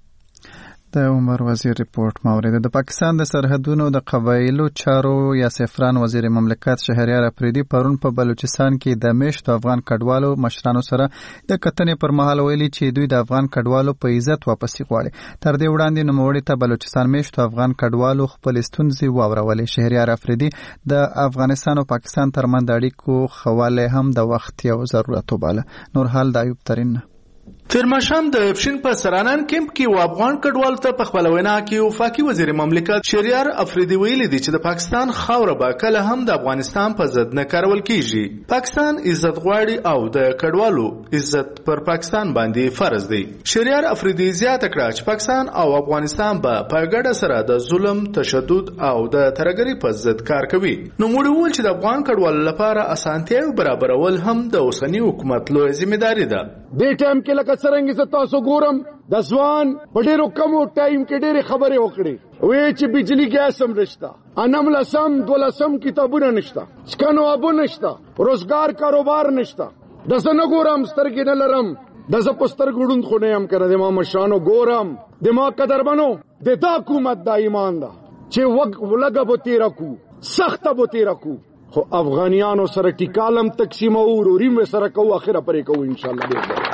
د عمر وزیر ریپورت مورید. د پاکستان د سرحدونو د قبایلو چارو یا سفران وزیر مملکت شهریار افریدي پرون په بلوچستان کې د میشتو افغان کډوالو مشرانو سره د کتنې پر مهال ویلي چې دوی د افغان کډوالو په عزت واپسي غواړي. تر دې وړاندې نوموړي ته بلوچستان میشتو افغان کډوالو خپل ستونزې واورولې. شهریار افریدي د افغانستان او پاکستان ترمنځ د اړیکو خواله هم د وخت یو ضرورت وباله. نور حال د ایوب ترین. تیرمشام د افشین په سرانان کیمپ کې و افغان کډوالو ته په خپل وینا کې وفاقي وزیر مملکت شهریار افریدي ویلي دی چې د پاکستان خاوره به کله هم د افغانستان په ضد نه کارول کیږي. پاکستان عزت غواړي او د کډوالو عزت پر پاکستان باندې فرض دی. شهریار افریدي زیاته کړه چې پاکستان او افغانستان به په ګډه سره د ظلم، تشدد او د ترهګرۍ په ضد کار کوي. نو موږ وویل چې د افغان کډوالو لپاره اسانتیاوې برابرول هم د اوسنی حکومت لویه ذمہداري ده. دې ټایم کې لکه څرنګه چې تاسو ګورم د ځوان په ډېرو کمو ټایم کې ډېرې خبرې وکړې، وایي چې بجلی ګیس هم نشته، انم لسم دولسم کتابونه نشته، چکنو ابو نشته، روزګار کاروبار نشته. داسې نه ګورم سترګې نه لرم، داسې په سترګو ړوند خو نه یم که نه د ما مشرانو ګورم. د ما قدرمنو د دا حکومت دا ایمان ده چې لږه به تېره کړو، سخته به تېره کړو، خو افغانیانو سره ټیکالم تقسیمو، وروریم سره کوو، اخره پرې کوو انشاءالله.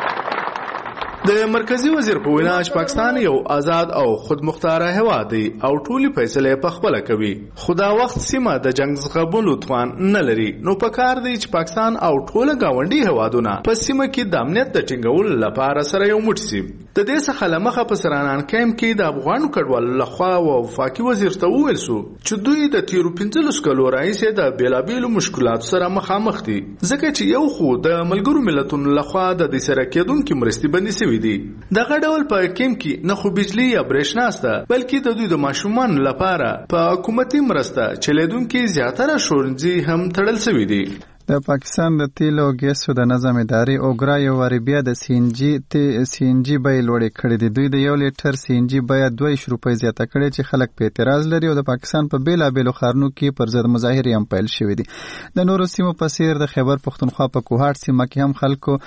د مرکزی وزیر په وینا چې پاکستان یو آزاد او خودمختار هیواد دی او ټولې فیصلې په خپل کوي، خو دا وخت سیمه د جنگ زغملو توان نه لري. نو پکار دی چې پاکستان او ټول گاونډي هیوادونه په سیمه کې د امنیت د ټینګولو لپاره سره یو موټ شي. د دې څخه لمخه په سرانان کیمپ کې د افغان کډوالو لخوا وفاقي وزیر ته وویل شو چې دوی د تیرو پنځلس کلو راهیسې د بیلابیلو مشکلاتو سره مخامخ دي، ځکه چې یو خو د ملګرو ملتونو لخوا د دې سره کېدونکو مرستې بندي شوي دي. دغه ډول په کیمپ کې نه خو بجلی یا برېښنا شته، بلکې د دوی د ماشومانو لپاره په حکومتي مرسته چلیدونکي زیاتره ښوونځي هم تړل شوي دي. د پاکستان د تیلو او ګیسو د نظم ادارې اوګرا یو واري بیا د سی ان جی سی ان جی بیه لوړې کړې دي. دوی د یو لیټر سی ان جی بیه دوه ویشت روپۍ زیاته کړې چې خلک په اعتراض لري او د پاکستان په بیلابیلو ښارونو کې پر ضد مظاهرې هم پیل شوې دي. د نورو سیمو په څیر د خیبر پښتونخوا په کوهاټ سیمه کې هم خلکو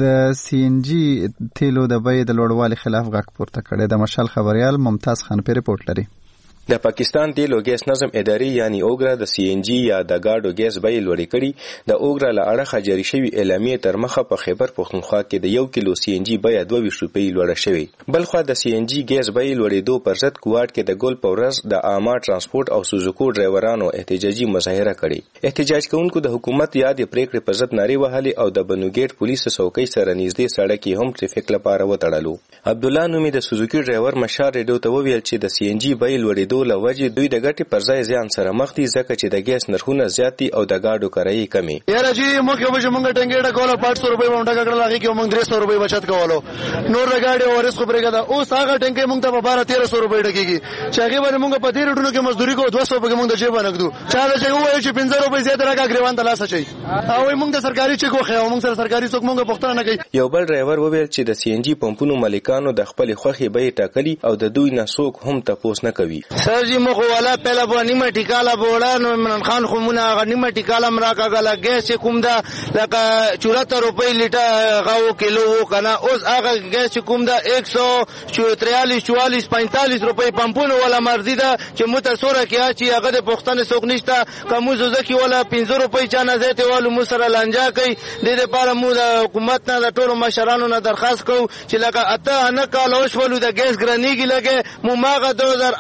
د سی ان جی تیلو د بیې د لوړوالي خلاف غږ پورته کړی. د مشال خبريال ممتاز خان په ریپورت لري. د پاکستان تیل او ګیس نظم ادارې یعنی اوګرا د سی ان جی یا د ګاډو ګیس بیې لوړې کړي. د اوګرا له اړخه جاری شوی اعلامیې تر مخه په خیبر پښتونخوا کې د یو کیلو سی ان جی بیه دوه ویشت روپۍ لوړه شوې. بلخوا د سی ان جی ګیس بیې لوړېدو پر ضد کوهاټ کې د ګل په ورځ د عامه ترانسپورت او سوزوکو ډرایورانو احتجاجي مظاهره کړې. احتجاج کوونکو د حکومت یادې پریکړې پر ضد نارې وهلې او د بنوګیټ پولیسو څوکۍ سره نږدې سړک کې هم ټریفیک لپاره وتړلو. عبد الله نومي د سوزوکي ډرایور مشار ریډیو ته وویل چې د سی ان جی بیې لوړېدو له وجې دوی د ګټې پر ځای زیان سره مخ دي، ځکه چې د ګیس نرخونه زیات دي او د ګاډو کرایې کمې. یاره جی موږ یو چې موږ ټنګېډه کوله پاټ سو روپۍ باندې کړل، هغه کې موږ درې سو روپۍ بچت کولو. نور د ګاډي اورس خو برګه دا اوس هغه ټنګې موږ ته په بارہ تیرہ سو روپۍ ډکېږي چې هغه باندې موږ په تیرہ ټونو کې مزدوري کوو، دوه سو په موږ د جیب نقدو چا دا چې وایي چې پنځه روپۍ زیات راکا ګریوان ته لاس اچي او موږ د سرکاري چک خو موږ سره سرکاري څوک موږ پښتنه نه کوي. یو بل ډرایور وویل چې د سی ان جی پمپونو مالکانو د خپل خوخي بیې ټاکلي او د دوی نه څوک هم تاسو نه کوي. سر جی مخ والا پهلا باندې ټیکاله بوړا نو عمران خان خو مونږه غنیمه ټیکاله مراکاګه ګیس کوم دا لکه چورہتر روپۍ لیټر غاو کیلو کنه، اوس هغه ګیس کوم دا ایک سو تریالیس چوالیس پینتالیس روپۍ پمپونو ولا مرضی دا چې متسوره کیا چې هغه د پښتنه څوک نشته کوم زوزکی ولا پنځه روپۍ چانه زیته والو مو سره لانجا کوي. د دې لپاره مو د حکومت نه د ټولو مشرانو نه درخواست کوو چې لکه اته نه کال اوس ولو د ګیس ګرانیږي لګي مو ماغه دوه هزار آټ ولا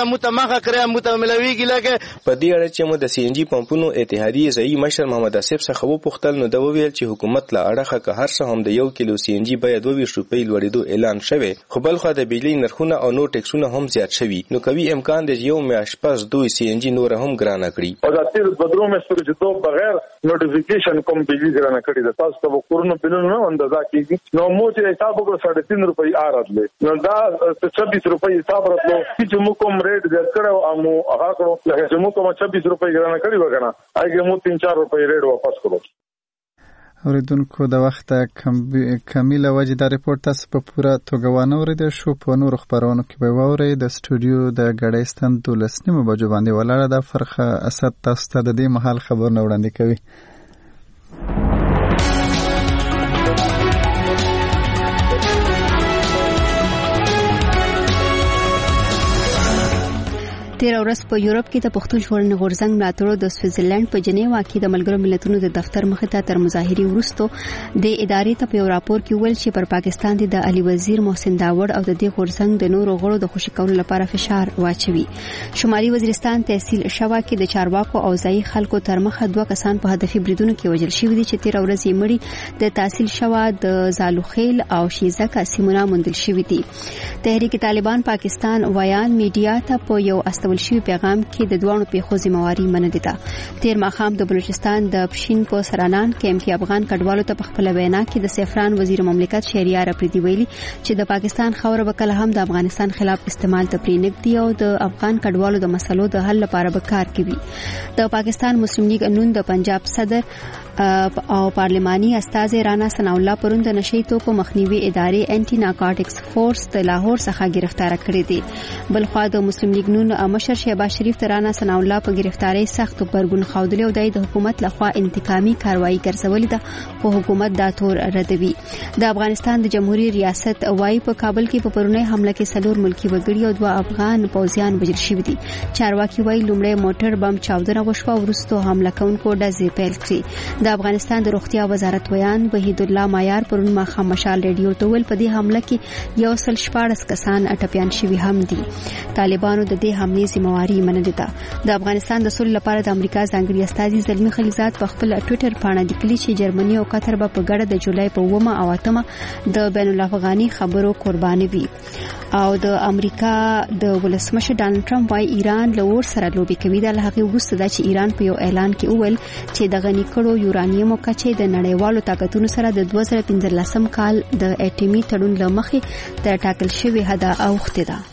متمخه کړه متملويږي لکه په دې اړه چې مو د سی ان جی پمپونو اتحادیه ځای مشر محمد اسف څخه وپوښتل نو دا وویل چې حکومت لا اړه که هر څه هم د یو کیلو سی ان جی بیه دوه ویشت روپۍ لوړېدو اعلان شوی خو بل خو د بجلی نرخونه او نور ټیکسونه هم زیات شوي نو کوي امکان دی یو میاشت پس دوی سی ان جی نور هم ګرانه کړي او د تیر بدرو مستر چې تو بغیر نوټیفیکیشن کوم بجلی ګرانه کړي د تاسو په کورونو بلونو نه اندازه کیږي نو مو چې حساب وکړو ساڑھے تین روپۍ آراتلې نو دا چھبیس روپۍ حساب راتلو چې مو کوم ریټ زیات کړو او مو هغه کړو لکه چې مو کوم چھبیس روپۍ ګرانه کړي وکنه هغه مو تین چار روپۍ ریټ واپس کړو اوریدونکو د وخت کمیله وجه دا ریپورت تاسو په پوره توګه وانه اوریدل شو په نورو خبرونو کې به واورئ د سټوډیو د ګډۍ ستن دولس نیمو بجو باندې ولاړه ده فرخه اسد تاسو ته د دې مهال خبرونه وړاندې کوي تیر ورځ په یورپ کې د پښتون ژغورنې غورځنګ ملاتړو د سویټزرلند په جنیوا کې د ملګرو ملتونو د دفتر مخې ته تر مظاهرې وروسته د ادارې ته په یو راپور کې ویل چې پر پاکستان د علي وزیر محسن داوړ او د دې غورځنګ د نورو غړو د خوشي کولو لپاره فشار واچوي شمالي وزیرستان تحصیل شوا کې د چارواکو او ځایي خلکو تر مخه دوه کسان په هدفي بریدونو کې وژل شوي دي چې تیر ورځ یې مړي د تحصیل شوا د زالوخیل او شیزک سیمونه موندل شوي دي تحریک طالبان پاکستان ویان میډیا ته په یو استول شوی پیغام کې د دوانو پیښو ذمہواری منلې ده تیر ماخام د بلوچستان د پښین په سرانان کېم کې افغان کډوالو ته په خپل وینا کې د سفران وزیر مملکت شهریار افریدي ویلي چې د پاکستان خوره وکړه هم د افغانستان خلاف استعمال ته پرېنګ دی او د افغان کډوالو د مسلو د حل لپاره به کار کوي د پاکستان مسلم لیگ نون د پنجاب صدر او پارلماني استاذ رانا ثنا الله پرون د نشي توکو مخنیوي ادارې انټي نارکوټکس فورس د لاهور څخه گرفتار کړی دی بل خو د مسلم لیگ نون مشر شهباز شریف رانا ثنا الله په گرفتاری سخت برګون خودلی او د حکومت لخوا انتقامي کاروایی ګرځولې ده په حکومت دا تور ردوي د افغانستان د جمهوریت ریاست وای په کابل کې په پرونی حمله کې سلور ملکی وګړي او دوه افغان پوځیان وژل شوي دي چارواکي وای لومړی موټر بم چاودنه وشوه ورستو حمله کوونکو ډزې پیل کړې د افغانستان د روغتیا وزارت ویان وحید الله مایار پرون ماخام مشال ریډیو ته ویل په دې حمله کې یو سل شپاړس کسان اټپیان شوي هم دي طالبانو د دې حملې ذمہواری منلې ده د افغانستان د سولې لپاره د امریکا ځانګړي استازي زلمی خلیزات په خپل ټوئیټر باندې لیکلي چې جرمني او قطر به په ګډه د جولای په اومه او اتمه د بین الافغاني خبرو قرباني وي او د امریکا د ولسمشر ډانلډ ټرمپ وايي ایران له ور سره لوبي کوي د هغه وروسته دا چې ایران په یو اعلان کې وویل چې د غنی کړو یورانیم کچې د نړیوالو طاقتونو سره د دوه زره پنځلسم کال د اټومي تړون لمخې د ټاکل شوی هدا اوخته ده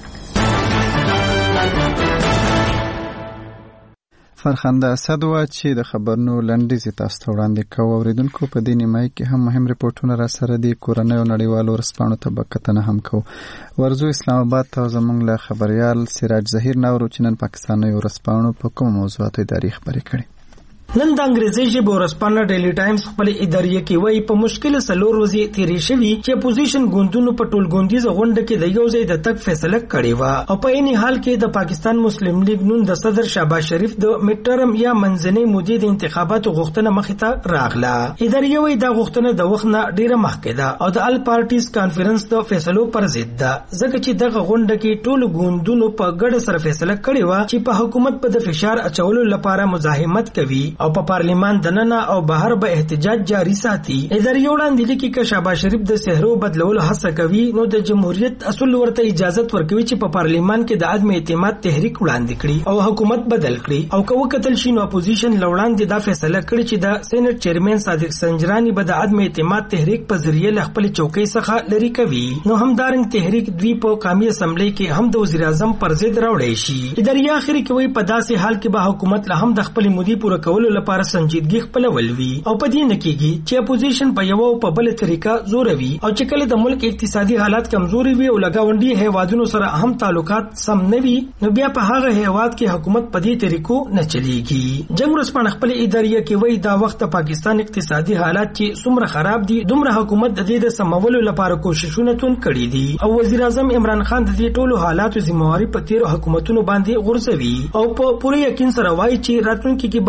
فرخنده اسد وا چې د خبرونو لنډیز تاسو ته وړاندې کوو اوریدونکو په دې نیمای کې هم مهم ریپورتونه را سره دي کورنۍ او نړیوالو رسپانو ته بکتنه هم کوو ورزو اسلام آباد ته زمونږ له خبريال سراج ظهیر نورو چنن پاکستاني رسپانو په کوم موضوعاتو اداري خبرې کړي نن د انګریزي ژبې ورسپانه ډیلی ټایمز خپل ادارې کې وایي په مشکل سلور ورځې تیرې شوي چې اپوزیشن ګوندونو په ټولګوندیزه غونډه کې د یو ځای د تک فیصله کړې و او په عین حال کې د پاکستان مسلم لیگ نون د صدر شهباز شریف د میډ ټرم یا منځنۍ مودې د انتخاباتو غوښتنه مخې ته راغله ادارې وایي دا غوښتنه د وخت نه ډیره مخکې ده او د ال پارټیز کانفرنس د فیصلو پر ضد ده ځکه چې دغه غونډه کې ټول ګوندونو په ګډه سره فیصله کړې و چې په حکومت په د فشار اچولو لپاره مزاحمت کوي او په پارلیمان دننه او بهر به احتجاج جاری ساتي ادارې وړاندې لیکي چې شهباز شریف د سهرو بدلولو هڅه کوي نو د جمهوریت اصول ورته اجازه ورکوي چې په پارلیمان کې د عدم اعتماد تحریک وړاندې کړي او حکومت بدل کړي او که وکتل شي نو اپوزیشن لوړاندې دا فیصله کړي چې د سېنات چیرمن صادق سنجرانی به د عدم اعتماد تحریک په ذریعہ خپل چوکۍ څخه لری کوي نو همدارنګ تحریک دوی په قومي اسمبلی کې هم د وزیر اعظم پر ضد راوړی شي ادارې اخر کې وایي په داسې حال کې به حکومت له هم د خپل مودي پوره کولو لپاره سنجیدګي خپل ولوي او په دې نه کېږي چې اپوزیشن په یو په بل طریقه زوروي او چې کله د ملک اقتصادي حالات کمزوري وي او لګاونډي هیوادونو سره هم تعلقات سم نه وي نو بیا په هغه هیواد کې حکومت په دې طریقو نه چلیږي جنگ رسپان خپل ادارې کې وایي دا وخت پاکستان اقتصادي حالات چې څومره خراب دي دومره حکومت د دې د سمولو لپاره کوششونه تون کړي دي او وزیر اعظم عمران خان د دې ټولو حالاتو ذمہواری په تیر حکومتونو باندې غورځوي او په پوره یقین سره وایي چې راتلونکي کې به نوموړي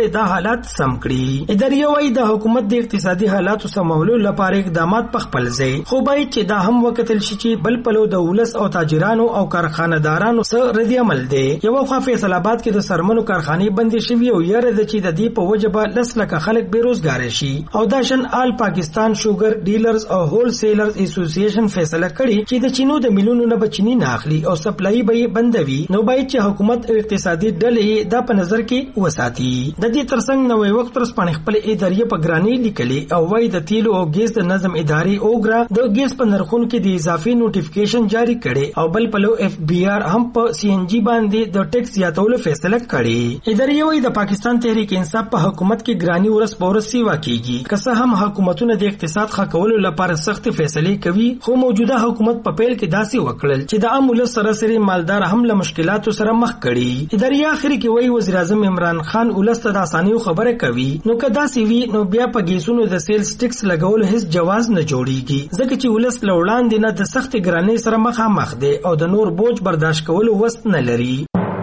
غړي دا حالات سم کړي. ادارې وايي د حکومت د اقتصادي حالاتو سمولو لپاره اقدامات په خپل ځای، خو باید چې دا هم وکتل شي چې بل پلو د ولس او تاجرانو او کارخانه‌دارانو سره ردی عمل دی. یو خو فیصل آباد کې د سرمنو کارخانې بندې شوي او یاره د چې د دې په وجه به لس لکه خلک بیروزګار شي. او دا شن آل پاکستان شوګر ډیلرز او هول سیلرز اسوسییشن فیصله کړي چې د چینو د میلیونو نه بچنی نه اخلي او سپلای به بندوي. نو باید چې حکومت او اقتصادي ډلې دا په نظر کې وساتي. د دې ترڅنګ نوې وخت پر سپانې خپل ادارې په ګرانی لیکلي او وايي د تیلو او ګیس د نظم ادارې اوګرا د ګیس په نرخونو کې د اضافي نوټیفیکیشن جاری کړي او بل پلو اف بی آر هم په سی ان جی باندې د ټیکس زیاتولو فیصله کړي. ادارې وايي د پاکستان تحریک انصاف په حکومت کې ګرانی ورس پورس سیوا کیږي. که څه هم حکومتونه د اقتصاد ښه کولو لپاره سخت فیصله کوي، خو موجوده حکومت په پیل کې داسې وکړل چې د عام ولس سره مالدار هم له مشکلاتو سره مخ کړي. ادارې اخر کې وايي وزیر اعظم عمران خان ولس ته د اسانیو خبره کوي. نو که داسې وي نو بیا په ګیسونو د سیلز ټیکس لګول هیڅ جواز نه جوړیږي، ځکه چې ولس له وړاندې نه د سخت ګرانی سره مخامخ دی او د نور بوج برداشت کولو وس نه لري.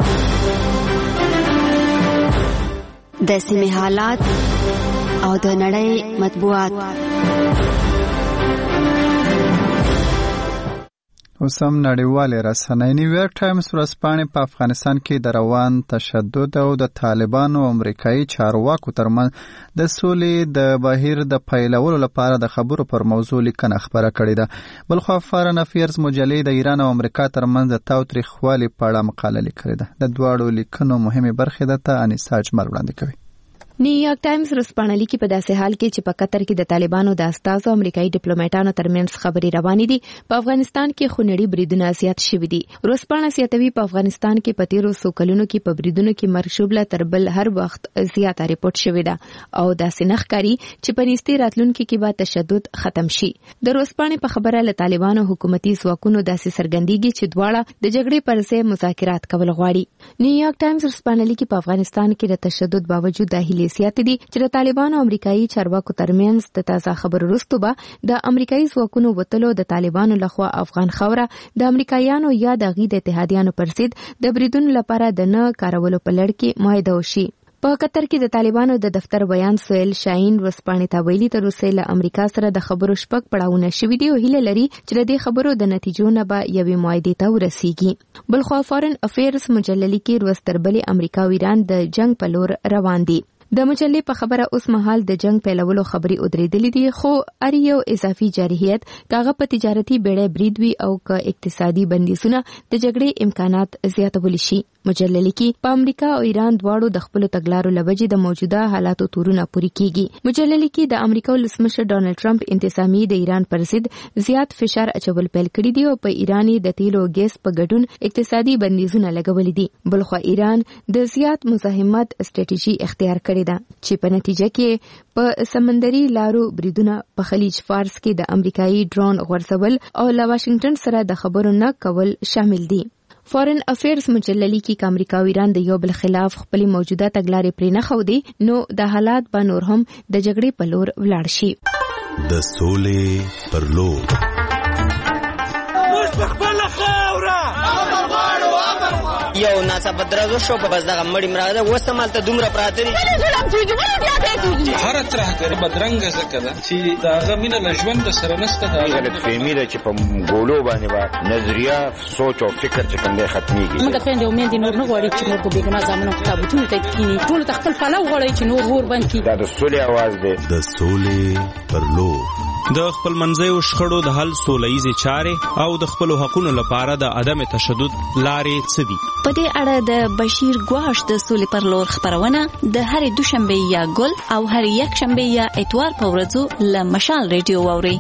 د سیمې حالات او د نړۍ مطبوعات. اوس هم نړیوالې رسنۍ نیویارک ټایمز ورځپاڼې په افغانستان کې د روان تشدد او د طالبانو او امریکایي چارواکو ترمنځ د سولې د بهیر د پیلولو لپاره د خبرو پر موضوع لیکنه خپره کړې ده. بلخوا فارن افیرز مجلې د ایران او امریکا ترمنځ د تاوتریخوالي په اړه مقاله لیکلې ده. د دواړو لیکنو مهمه برخې ده ته انیسا اجمل وړاندې کوي. نیویارک ټایمز ورځپاڼه لیکي په داسې حال کې چې په قطر کې د طالبانو د استازو امریکایي ډیپلوماټانو ترمنځ خبرې روانې دي، په افغانستان کې خونړي بریدونه زیات شوي دي. ورځپاڼه زیاتوي په افغانستان کې په تیرو څو کلونو کې په بریدونو کې مرګ شوبله تر بل هر وخت زیاته ریپورت شوې ده او داسې نه ښکاري چې په نږدې راتلونکي کې به تشدد ختم شي. د ورځپاڼې په خبره له طالبانو حکومتي ځواکونو داسې څرګندېږي چې دواړه د جګړې پر ځای مذاکرات کول غواړي. نیویارک ټایمز ورځپاڼه لیکي په افغانستان کې د تشدد باوجود د هیلې زیاتې دي چې د طالبانو امریکایي چارواکو ترمنځ د تازه خبرو وروسته به د امریکایي ځواکونو وتلو د طالبانو لخوا افغان خاوره د امریکایانو یا د غي د اتحادیانو پر ضد د بریدونو لپاره د نه کارولو په لړ کې معاهده وشي. په قطر کې د طالبانو د دفتر بیان سویل شاهین ورځپاڼې ته ویلي تر اوسه له امریکا سره د خبرو شپږ پړاوونه شوي دي او هیله لري چې د دې خبرو د نتیجو نه به یوې معاهدې ته ورسیږي. بلخوا فارن افیرز مجله لیکي ورځ تر بلې امریکا او ایران د جنگ په لور روان دي. د مجلې په خبره اوس مهال د جنگ پیلولو خبرې ودرېدلې دي، خو هر یو اضافي جارحیت کاغه په تجارتي بیړۍ برید وي او که اقتصادي بندیزونه د جګړې امکانات زیاتولی شي. مجله لیکي په امریکا او ایران دواړو د خپل تګلارو لوجې د موجوده حالاتو تورونه پوری کیږي. مجله لیکي د امریکا ولسمشر ډانلډ ټرمپ انتظامی د ایران پر ضد زیات فشار اچول پیل کړی دی او په ایرانی د تیلو او ګیس په ګډون اقتصادي بندیزونه لګولې دي. بلخوا ایران د زیات مزاحمت استراتیژي اختیار کړې ده چې په نتیجه کې په سمندري لارو بریدونه په خلیج فارس کې د امریکایي ډرون غورځول او له واشنگټن سره د خبرو نه کول شامل دي. فارن افیرز مجله لیکي چې امریکا او ایران د یو بل خلاف خپل موجوده تګلارې پرې نه خودي نو د حالات به نور هم د جګړې په لور ولاړ شي. د سولې پر لور یو ناڅه بدرازو شو په بس دغه مړی مراده وسمال ته دومره پراته دي هر طرح کې بدرنګ زکه ده چې دا غمینه لژوند سره نسته دا غلط فهمي ده چې په ګولو باندې با نظریه سوچ او فکر چې کوم دی ختميږي. موږ څنګه د امید نور نه غواړي چې موږ په بیګنا ځامنو کتابونه ته کینی ټول تخپل فلو غواړي چې نور ور باندې دا د سولې आवाज دی. د سولې پر لور د خپل منځیو شخړو د حل سولهییزې چارې او د خپل حقوقو لپاره د عدم تشدد لارې څه دي. په دې اړه د بشیر ګواش د سولې پر لور خبرونه د هرې دوشنبه یا ګل او هرې یک شنبه یا اتوار په ورځو له مشال ریډیو واوري.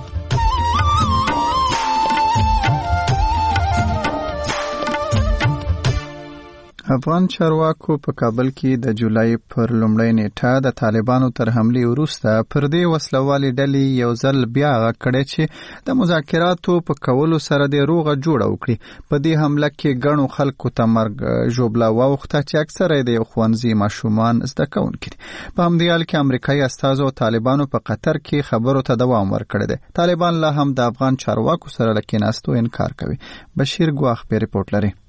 افغان چارواکو په کابل کې د جولای پر لومړۍ نیټه د طالبانو تر حملې وروسته پر دې وسلوالې ډلې یو ځل بیا غږ کړی چې د مذاکراتو په کولو سره د روغه جوړه وکړي. په دې حمله کې ګڼو خلکو ته مرګ ژوبله واوښته چې اکثره د یو ښوونځي ماشومان زده کوونکي دي. په همدې حال کې امریکایي استازو طالبانو په قطر کې خبرو ته دوام ورکړی دی. طالبان لا هم د افغان چارواکو سره له کېناستو انکار کوي. بشیر ګواخ به ریپورت لري.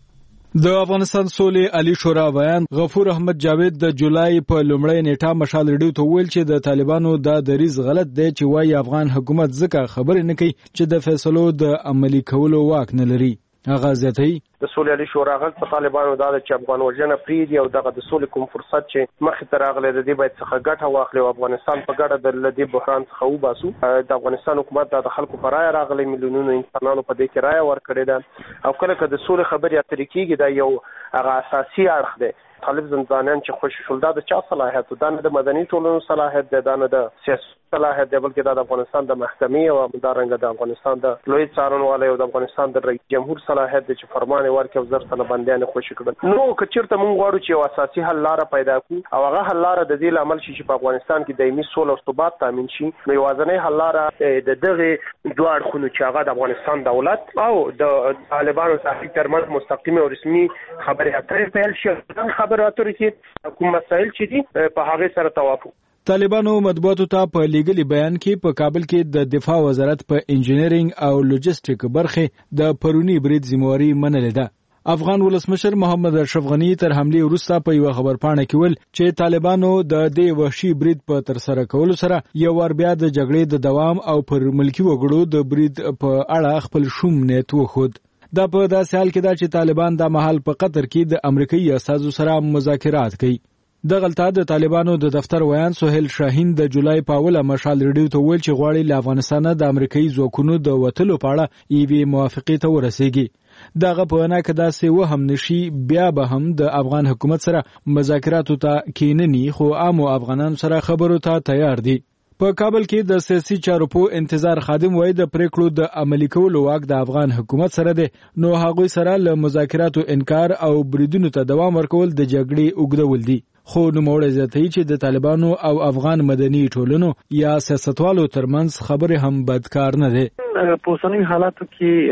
د افغانستان سولې علي شورا بیان غفور احمد جاوید د جولای په لومړۍ نیټه مشال ریډیو ته ویل چې د طالبانو د دریز غلط دی چې وايي افغان حکومت ځکه خبرې نه کوي چې د فیصلو د عملي کولو واک نه لري. هغه زیاتوي د سولې علي شورا غږ په طالبانو دا چې افغان وژنه پریدي او دغه د سولې کوم فرصت چې مخې ته راغلی د دې باید څخه ګټه واخلي او افغانستان په ګډه د دې بحران څخه وباسو. د افغانستان حکومت د خلکو په رایه راغلی، میلیونونو انسانانو په دې کې رایه ورکړې ده او کله که د سولې خبرې اترې کېږي دا یو هغه اساسي اړخ دی. طالب زندانیان چې خوشي شول دا د چا صلاحیت دا نه د مدني ټولنو صلاحیت دی، دا نه د سیاسي صلاحیت دی، بلکې دا د افغانستان د محکمې او همدارنګه د افغانستان د لوی څارنوالۍ او د افغانستان د رئیس جمهور صلاحیت دی چې فرمان یې ورکړي او زر تنه بندیان خوشي کړل. نو که چېرته موږ غواړو چې یو اساسي حل لاره پیدا کړو او هغه حل لاره د دې لامل شي چې په افغانستان کې دایمي سوله او ثبات تامین شي، نو یوازینۍ حل لاره د دغه دوه اړخونو چې هغه د افغانستان دولت او د طالبانو تحریک ترمنځ مستقیم او رسمي خبرې اترې پیل شي. خبرې اترې کې کوم مسایل چې دي په هغه سره توافق. طالبانو مطبوعاتو ته په لیګلي بیان کې په کابل کې د دفاع وزارت په انجینرینګ او لوجستیک برخه د پرونی برید ذمہواری منلې ده. افغان ولسمشر محمد اشرف غنی تر حمله وروسته په یو خبرپاڼه کې ویل چې طالبانو د دې وحشي برید په تر سره کولو سره یو ور بیا د جګړې د دوام او پر ملکی وګړو د برید په اړه خپل شوم نیت وخود. دا په داسې حال کې دا چې طالبان د محل په قطر کې د امریکایي استازو سره مذاکرات کوي. د غلطه د طالبانو د دفتر ویان سہیل شاهین د جولای په اوله مشال ریډیو ته ویل چې غواړي له افغانستان د امریکایي ځواکونو د وټلو په اړه ایوي موافقه ته ورسیږي. دغه په وینا کې دا سه وهم نشي بیا به هم د افغان حکومت سره مذاکراتو ته کیننی خو عامو افغانانو سره خبرو ته تیار دي. په کابل کې د سیاسي چارو په انتظار خادم وای د پریکړو د عملي کولو واک د افغان حکومت سره دی، نو هغه سره له مذاکراتو انکار او بریدونو ته دوام ورکول د جګړې اوږدول دي. خو نوموړی زیاتوي چې د طالبانو او افغان مدني ټولنو یا سیاستوالو ترمنځ خبرې هم بدکار نه دي. په اوسنیو حالاتو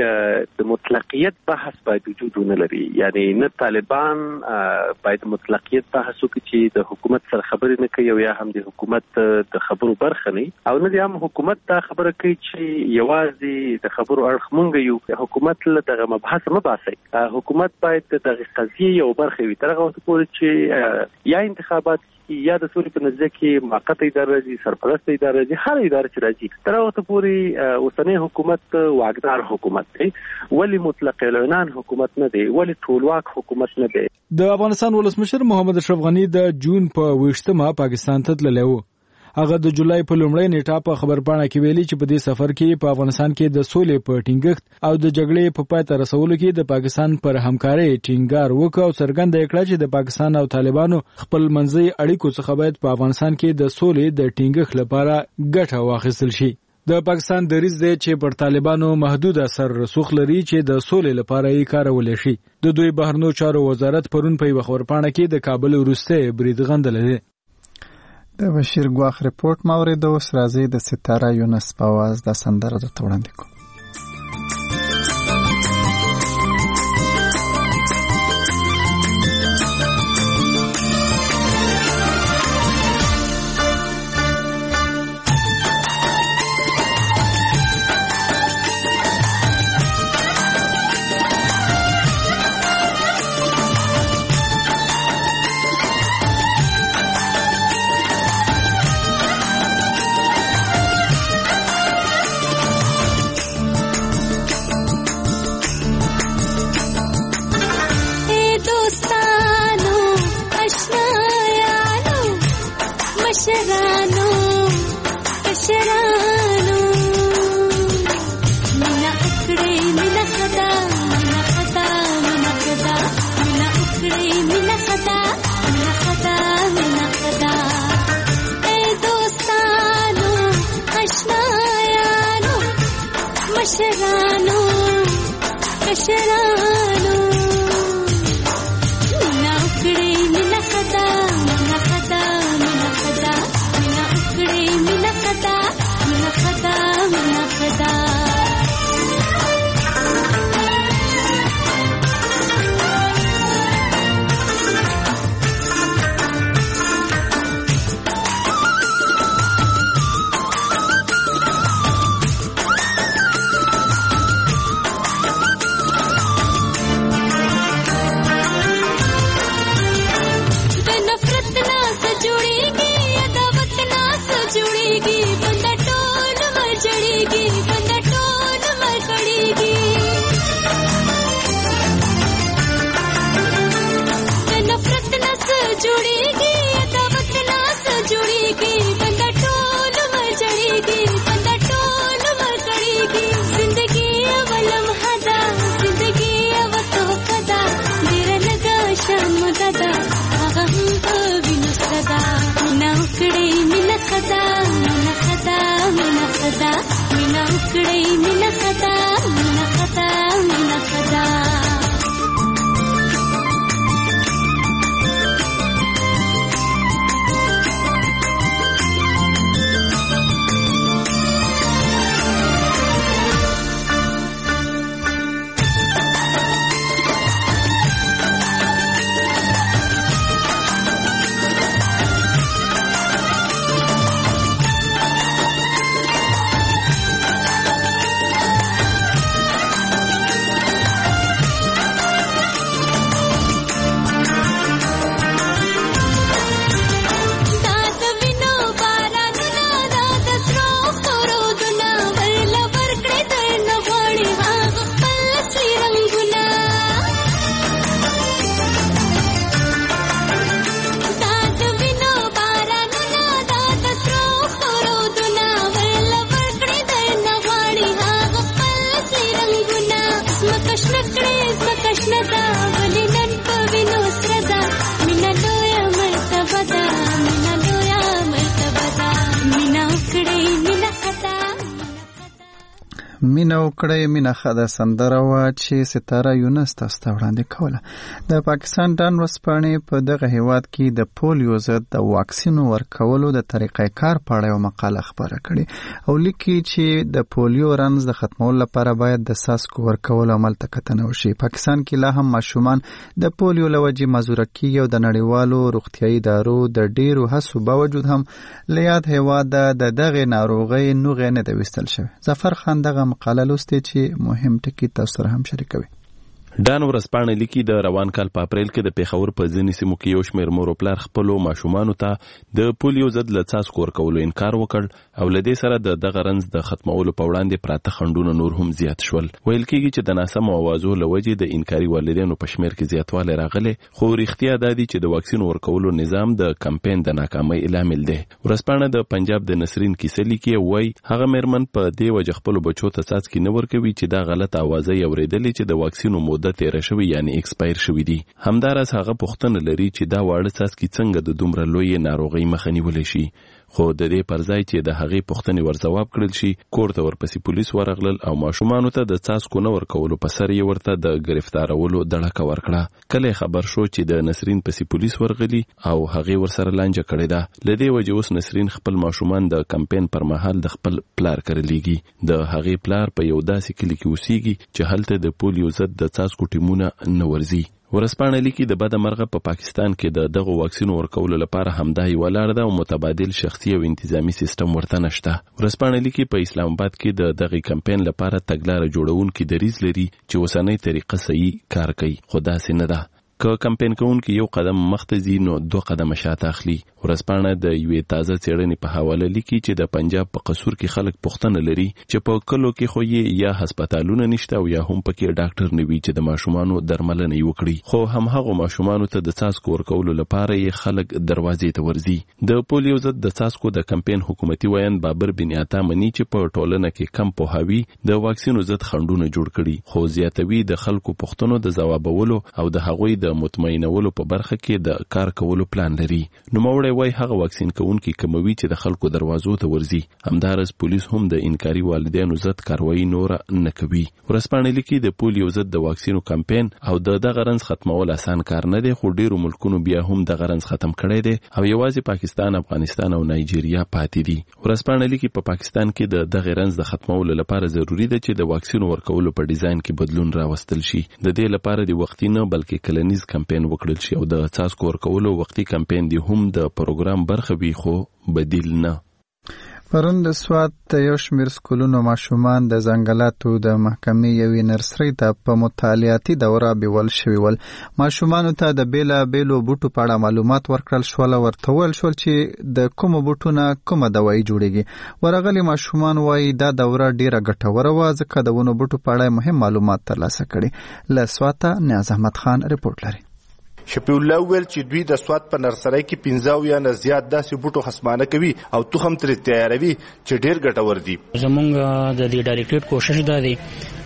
کې د مطلقیت بحث باید وجود ونه لري، یعنی نه طالبان باید مطلقیت بحث وکړي چې د حکومت سره خبرې نه کوي او یا هم د حکومت د خبرو برخه نه او نه د هم حکومت دا خبره کوي چې یوازې د خبرو اړخ مونږ یو حکومت له دغه مبحث نه باسي. حکومت باید دغه قضیه یو برخه وي تر هغه وخت پورې چې یا انتخابات یا د سولې په نتیجه کې موقته اداره راځي، سرپرست اداره راځي، هر اداره چې راځي تر هغه وخت پورې اوسنی حکومت واکدار حکومت دی، ولی مطلق اعلان حکومت نه دی، ولی ټولواک حکومت نه دی. د افغانستان ولسمشر محمد اشرف غنی د جون په ویشتمه پاکستان ته تللی و. هغه د جولای په لومړۍ نیټه په خبرپاڼه کې ویلي چې په دې سفر کې په افغانستان کې د سولې په ټینګښت او د جګړې په پای ته رسولو کې د پاکستان پر همکارۍ ټینګار وکړ او څرګنده کړه چې د پاکستان او طالبانو خپل منځي اړیکو څخه باید په افغانستان کې د سولې د ټینګښت لپاره ګټه واخیستل شي. د پاکستان دریځ دی چې پر طالبانو محدود اثر رسوخ لري چې د سولې لپاره یې کارول شي. د دوی بهرنیو چارو وزارت پرون په یو خبرپاڼه کې د کابل وروسته برید غندل دي. د بشیر ګواخ رپورت مورید اوس راځي د ستاره یونس په आवाज د سندره د وړاندې کوم. مینا وکړی مینا خده سندره وا چې ستاره یونس تاسو ته وړاندې کوله. د پاکستان ډان ورځپاڼې په دغه هیواد کې د پولیو ضد د واکسین ورکولو د طریقې کار په اړه یو مقاله خپره کړې او لیکي چې د پولیو رنز د ختمولو لپاره باید د څاڅکو ورکولو عمل ته کتنه وشي. پاکستان کې لا هم ماشومان د پولیو له وجې معذوره کیږي او د نړیوالو روغتیايي ادارو د ډیرو هڅو باوجود هم له یاد هیواد د دغه ناروغۍ نوغې نه ده ویستل شوې. ظفر خان دغه مقاله لوستې چې مهم ټکي تاسو سره هم شریکوي. ډان ورځپاڼه لیکي د روان کال په اپریل کې د پیښور په ځینې سیمو کې یو شمېر مور او پلار خپلو ماشومانو ته د پولیو ضد له څاڅکو ورکولو انکار وکړ او له دې سره د دغه رنځ د ختمولو په وړاندې پراته خنډونه نور هم زیات شول. ویل کېږي چې د ناسمو اوازو له وجې د انکاري والدینو په شمېر کې زیاتوالی راغلی، خو رښتیا دا دي چې د واکسین ورکولو نظام د کمپین د ناکامۍ لامل دی. ورځپاڼه د پنجاب د نسرین کیسه لیکي، وایي هغه مېرمن په دې وجه خپلو بچو ته څاڅکي نه ورکوي چې دا غلط اوازه یې اورېدلې چې د واکسینو موده تېره شوې یعنی ایکسپایر شوی دی. همداراز هغه پوښتنه لري چې دا واړه څاڅکي څنګه د دومره لوی ناروغۍ مخه نیولی شي، خو د دې پر ځای چې د هغې پوښتنې ورځواب کړل شي، کور ته ورپسې پولیس ورغلل او ماشومانو ته د څاڅکو نه ورکولو په سر یې ورته د ګرفتارولو دړکه ورکړه. کله خبر شو چې د نسرین پسې پولیس ورغلي او هغې ورسره لانجه کړې ده. له دې وجې اوس نسرین خپل ماشومان د کمپین پر مهال د خپل پلار کره لیږي. د هغې پلار په یو داسې کلي کې اوسیږي چې هلته د پولیو ضد د څاڅکو ټیمونه نه ورځي. ورځپاڼه لیکي د بده مرغه په پا پاکستان کې د دغه واکسین ورکولو لپاره همدا یوه لار ده او متبادل شخصي او انتظامی سیستم ورته نشته. ورځپاڼه لیکي په اسلام آباد کې د دغه کمپین لپاره تګلاره جوړونکي دریځ لري چې اوسنۍ طریقه صحیح کار کوي، خو داسې نه ده. که کمپین کوونکي یو قدم مخته ځي نو دوه قدمه شاته اخلي. ورځپاڼه د یوې تازه څېړنې په حواله لیکي چې د پنجاب په قصور کې خلک پوښتنه لري چې په کلو کې خو یې یا هسپتالونه نشته او یا هم پکې ډاکټر نه وي چې د ماشومانو درملنه یې وکړي، خو همهغو ماشومانو ته د څاڅکو ورکولو لپاره یې خلک دروازې ته ورځي. د پولیو ضد د څاڅکو د کمپین حکومتي ویاند بابر بن عطا مني چې په ټولنه کې کم پوهاوي د واکسینو ضد خنډونه جوړ کړي، خو زیاتوي د خلکو پوښتنو د ځوابولو او د هغوی د مطمئنولو په برخه کې د کار کولو پلان لري. نوموړی وایي هغه واکسین کوونکي کموي چې د خلکو دروازو ته ورځي. همداراز پولیس هم د انکاري والدینو ضد کاروایی نوره نه کوي. ورځپاڼه لیکي د پولیو ضد د واکسینو کمپین او د دغه رنځ ختمول اسان کار نه دی، خو ډیرو ملکونو بیا هم دغه رنځ ختم کړی دی او یوازې پاکستان، افغانستان او نایجیریا پاتې دي. ورځپاڼه لیکي په پاکستان کې د دغه رنځ د ختمولو لپاره ضروری ده چې د واکسین ورکولو په ډیزاین کې بدلون راوستل شي. د دې لپاره د وختي نه بلکې کلنیز کمپین وکړل شي او د څاڅکو ورکولو وختي کمپین دی هم د پروګرام برخه وي، خو بدیل نه. پرون د سوات د یو شمېر سکولونو ماشومان د ځنګلاتو د محکمې یوې نرسرۍ ته په مطالعاتي دوره بیول شوي ول. ماشومانو ته د بېلابېلو بوټو په اړه معلومات ورکړل شول او ورته وویل شول چې د کومو بوټو نه کومه دوایي جوړیږي. ورغلي ماشومان وایي دا دوره ډیره ګټوره وه ځکه د ونو بوټو په اړه مهم معلومات ترلاسه کړي. له سواته نیاز احمد خان رپورټ لري. شفیع الله ویل چې دوی د سوات په نرسرۍ کې پنځه یا نه زیات داسې بوټو خصمانه کوي او تخم ترې تیاروي چې ډېر ګټور دي. زمونږ د دې ډایرکټریټ کوشش دا دی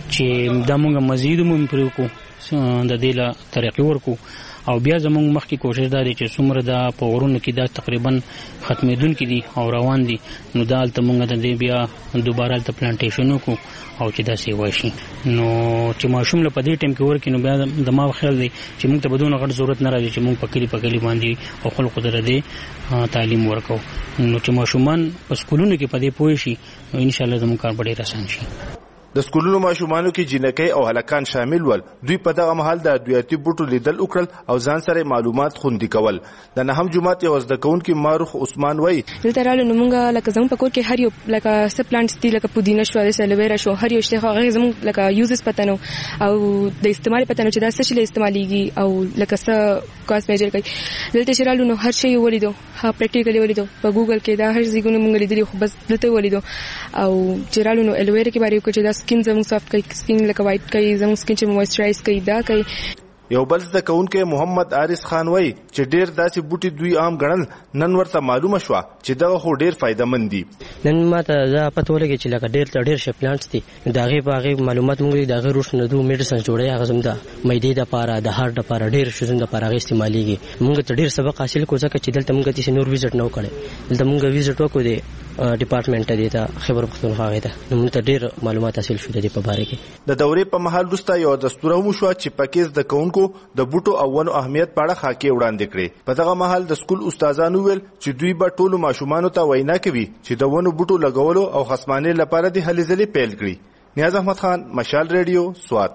چې دا مونږ مزید هم امپروو کړو، د دې له طریقې ورکو او بیا زمونږ مخکې کوشش دا دی چې څومره دا په غرونو کې دا تقریبا ختمېدونکي دي او روان دي، نو دا هلته مونږ د دې بیا دوباره هلته پلانټیشن وکړو او چې داسې وشي. نو چې ماشوم له په دې ټایم کې ورکړي نو بیا د ما خیال دی چې موږ ته به دونه غټ ضرورت نه راځي چې موږ په کلي په کلي باندې او خلکو ته د دې تعلیم ورکو. نو چې ماشومان په سکولونو کې په دې پوه شي نو انشاءالله زموږ کار به ډېر اسان شي. د سکولونو ماشومانو کې جنکۍ او هلکان شامل ول. دوی په دغه مهال د ادویاتي بوټو لیدل وکړل او ځان سره معلومات خوندي کول. د نهم جماعت یو زده کوونکی معروف عثمان وایي دلته راغلو نو موږ لکه زموږ په کور کې هر یو لکه څه پلانټس دي، لکه پودینه شو، سالویرا شو، هر یو شی هغه زموږ لکه یوزز پته نو او د استعمال پته نو چې دا څه شي استعمالېږي او لکه څه کاس میجر کوي. دلته چې راغلو نو هر شی ولیدو، ها پریکټیکلی ولیدو، په ګوګل کې دا هر ځایونه موږ لیدلي، خو بس دلته ولیدو او چې راغلو نو الویرا کې باندې وکړو چې دا سکین زموږ سافټ کوي، سکین لکه وایټ کوي، زموږ سکین چې مویسچرایز کوي، دا کوي. یو بل زده کوونکی محمد عارض خان وایي چې ډیر داسې بوټي دوی عام ګڼل نن ورته معلومه شوه چې دغه خو ډیر فایدهمند دي. نن ماته دا پته ولګي چې لکه ډیر ډیر ش پلانټس دي د هغې په هغې معلومات موږ د هغې روټ نه دو میډیسنز جوړوي هغه زموږ د معدې دپاره د هارټ دپاره ډېر شیزونو دپاره هغې استعمالېږي. موږ ته ډېر سبق حاصل کړو ځکه چې دلته موږ داسې نور ویزټ نه و کړی. دلته موږ ویزټ وکړو د ډپارټمنټ ته دې ته خیبر پښتونخوا هغې ته نو موږ ته ډېر معلومات حاصل شو د دې په باره کې. د دورې په مهال وروسته یوه دستوره هم وشوه چې پکې زده کوونکو د بوټو او ونو اهمیت په اړه خاکې وړاندې کړې. په دغه مهال د سکول استادانو ویل چې دوی به ټولو ماشومانو ته وینا کوي چې د ونو بوټو لګولو او خصمانې لپاره د هلې ځلې پیل کړي. نیاز احمد خان، مشال ریډیو، سوات.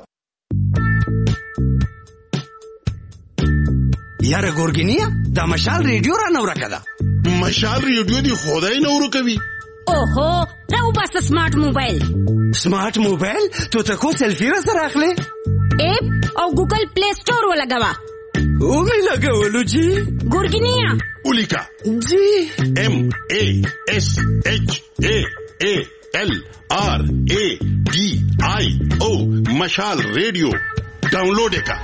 یاره ګورګینیا دا مشال ریډیو را نه ورکه ده. مشال ریډیو دی خدای نه ورو کوي. اوهو راو بس سمارټ موبایل. سمارټ موبایل تو ته کو سیلفی را سره اخلي؟ اپ او ګوګل پلی سٹور ولګوا. او می لګولو جی ګورګینیا ولیکا جی ام ا اس اچ ا ا ال آر ا ډي آی او مشال ریډیو ډاونلوډ کا.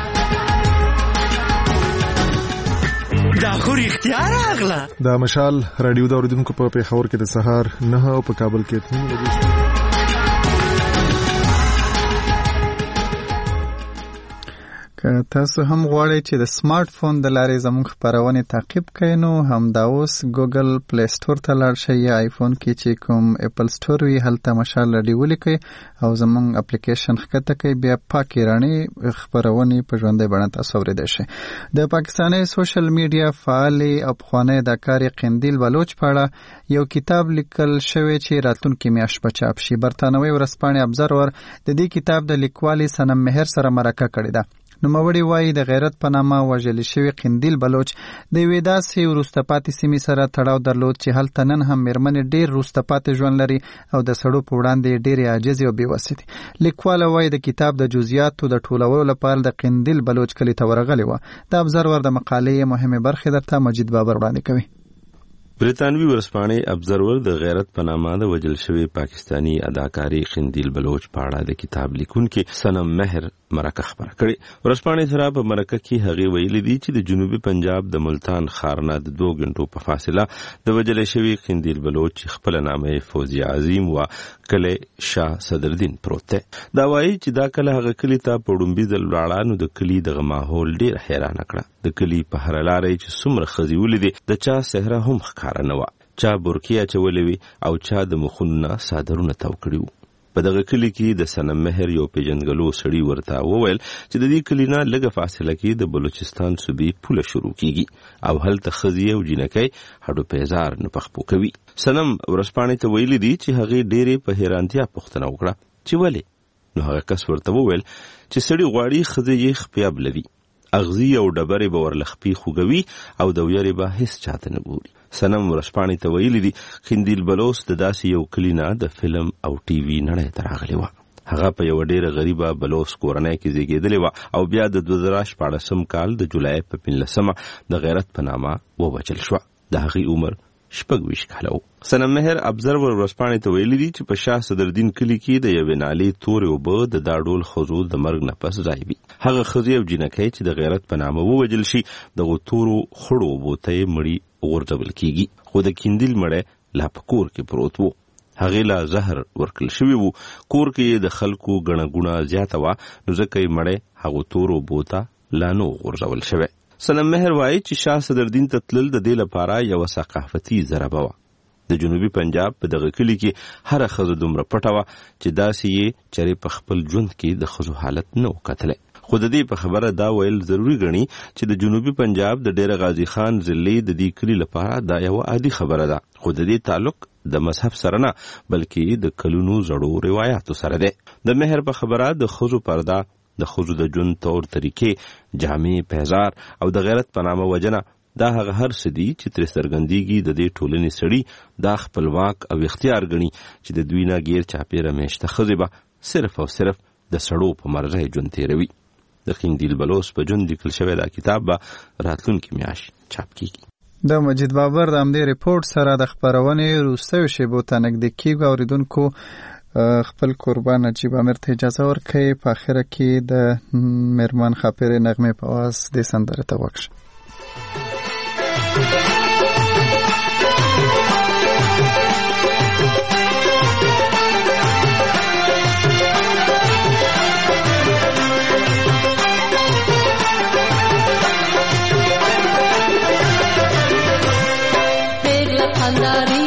دا خو اختیار اغلا. دا مشال رادیو دا اوریدونکو په پیښور کې د سهار نه او په کابل کې اته بجې. که تاسو هم غواړئ چې د سمارټ فون د لارې زموږ خپرونې تعقیب کړئ نو همدا اوس ګوګل پلی سټور ته لاړ شئ یا آیفون کې چې کوم اپل سټور وي هلته مشال رادیو ولیکئ او زموږ اپلیکیشن ښکته کړئ. بیا پاکې رڼې خپرونې په ژوندۍ بڼه تاسو اورېدای شئ. د پاکستاني سوشل میډیا فعالې او پخوانی اداکارې قندیل بلوچ په اړه یو کتاب لیکل شوی چې راتلونکې میاشت به چاپ شي. برتانوي ورځپاڼې ابزرور د دې کتاب د لیکوالې صنم مهر سره مرکه کړې ده. نوموړي وایي د غیرت په نامه وژل شوی قندیل بلوچ د یوې داسې وروسته پاتې سیمې سره تړاو درلود چې هلته نن هم میرمنې ډېر وروسته پاتې ژوند لري او د سړو په وړاندې ډېرې عاجزې او بېوسې دي. لیکواله وایي د کتاب د جزئیاتو د ټولولو لپاره د قندیل بلوچ کلي ته ورغلې وه. د ابزرور د مقالې مهمې برخې درته مجید بابر وړاندې کوي. برتانوي ورځپاڼې ابزرور د غیرت په نامه د وژل شوی پاکستانی اداکارې قندیل بلوچ په اړه د کتاب لیکونکي صنم مهر مرکه خبره کړې. ورځپاڼې سره په مرکه کې هغې ویلي دي چې د جنوبي پنجاب د ملتان ښار نه د دوه غنټو په فاصله د وژل شوي قندیل بلوچ خپل نامه فوزي عظیم و کله شاه صدرالدین پروت دی. دا وایي چې دا کله هغه کلی ته په ډومبي ځل ولاړه نو د کلي دغه ماحول ډېر حیرانه کړه. د کلي په هره لاره چې څومره ښځې ولیدې د چا څهره هم ښکاره نه وه. چا برقې اچولې وې او چا د مخونو نه څادرونه تاو کړي وو. په دغه کلي کې د صنم مهر یو پیژندګلو سړي ورته وویل چې د دې کلي نه لږه فاصله کې د بلوچستان صوبې پوله شروع کیږي او هلته ښځې او جینکۍ هډو پیزار نه پخپو کوي. صنم ورځپاڼې ته ویلي دي چې هغې ډېرې په حیرانتیا پوښتنه وکړه چې ولې. نو هغه کس ورته وویل چې سړي غواړي ښځې یې خپیه بلوي، اغزي او ډبرې به ورله خپې خوږوي او د ویرې به هیڅ چاته نه ګوري. صنم ورځپاڼې ته ویلي دي قندیل بلوچ د داسې یو کلي نه د فلم او ټي وي نړۍ ته راغلې وه. هغه په یوه ډېره غریبه بلوچ کورنۍ کې زیږېدلې وه او بیا د دوه زره شپاړسم کال د جولای په پنځلسمه د غیرت په نامه ووژل شوه. د هغې عمر شپږ ویشت کاله و. صنم مهر ابزرور ورځپاڼې ته ویلي دي چې په شاه صدرالدین کلي کې د یوې نالې تورې اوبه د دا ډول ښځو د مرګ نه پس ځای وي. هغه ښځې او جینکۍ چې د غیرت په نامه ووژل شي دغو تورو خړو اوبو ته یې مړي غورځول کیږي. خو د قندیل مړی لا په کور کې پروت و. هغې لا زهر ورکړل شوي وو. کور کې د خلکو ګڼه ګوڼه زیاته وه نو ځکه یې مړی هغو تورو اوبو ته لا نه غورځول شوی. صنم مهر وایي چې شاه صدرالدین ته تلل د دې لپاره یوه ثقافتي ضربه وه. د جنوبي پنجاب په دغه کلي کې هره ښځه دومره پټه وه چې داسې یې چرې په خپل ژوند کې د ښځو حالت نه و کتلی. خو د دې په خبره دا ویل ضروري ګڼي چې د جنوبي پنجاب د ډېره غازي خان ضلعې د دې کلي لپاره دا یوه عادي خبره ده. خو د دې تعلق د مذهب سره نه بلکې د کلونو زړو روایاتو سره دی. د مهر په خبره د ښځو پرده، د ښځو د ژوند طور طریقې، جامې، پیزار او د غیرت په نامه وجنه دا هغه هر څه دي چې ترې څرګندېږي د دې ټولنې سړي دا خپلواک او اختیار ګڼي چې د دوی نه غیر چاپېره میشته ښځې به صرف او صرف د سړو په مرزۍ ژوند تېروي. د قندیل بلوچ په ژوند لیکل شوی دا کتاب به راتلونکې میاشت چاپ کیږي. د مجید بابر د همدې ریپورت سره د خپرونې وروستیو شیبو ته نږدې کیږو. اورېدونکو خپل قربان نجیب امیر ته اجازه ورکړئ په اخره کې د میرمن خاپیرې نغمې په اواز دې سندره ته وکړئ. خانداری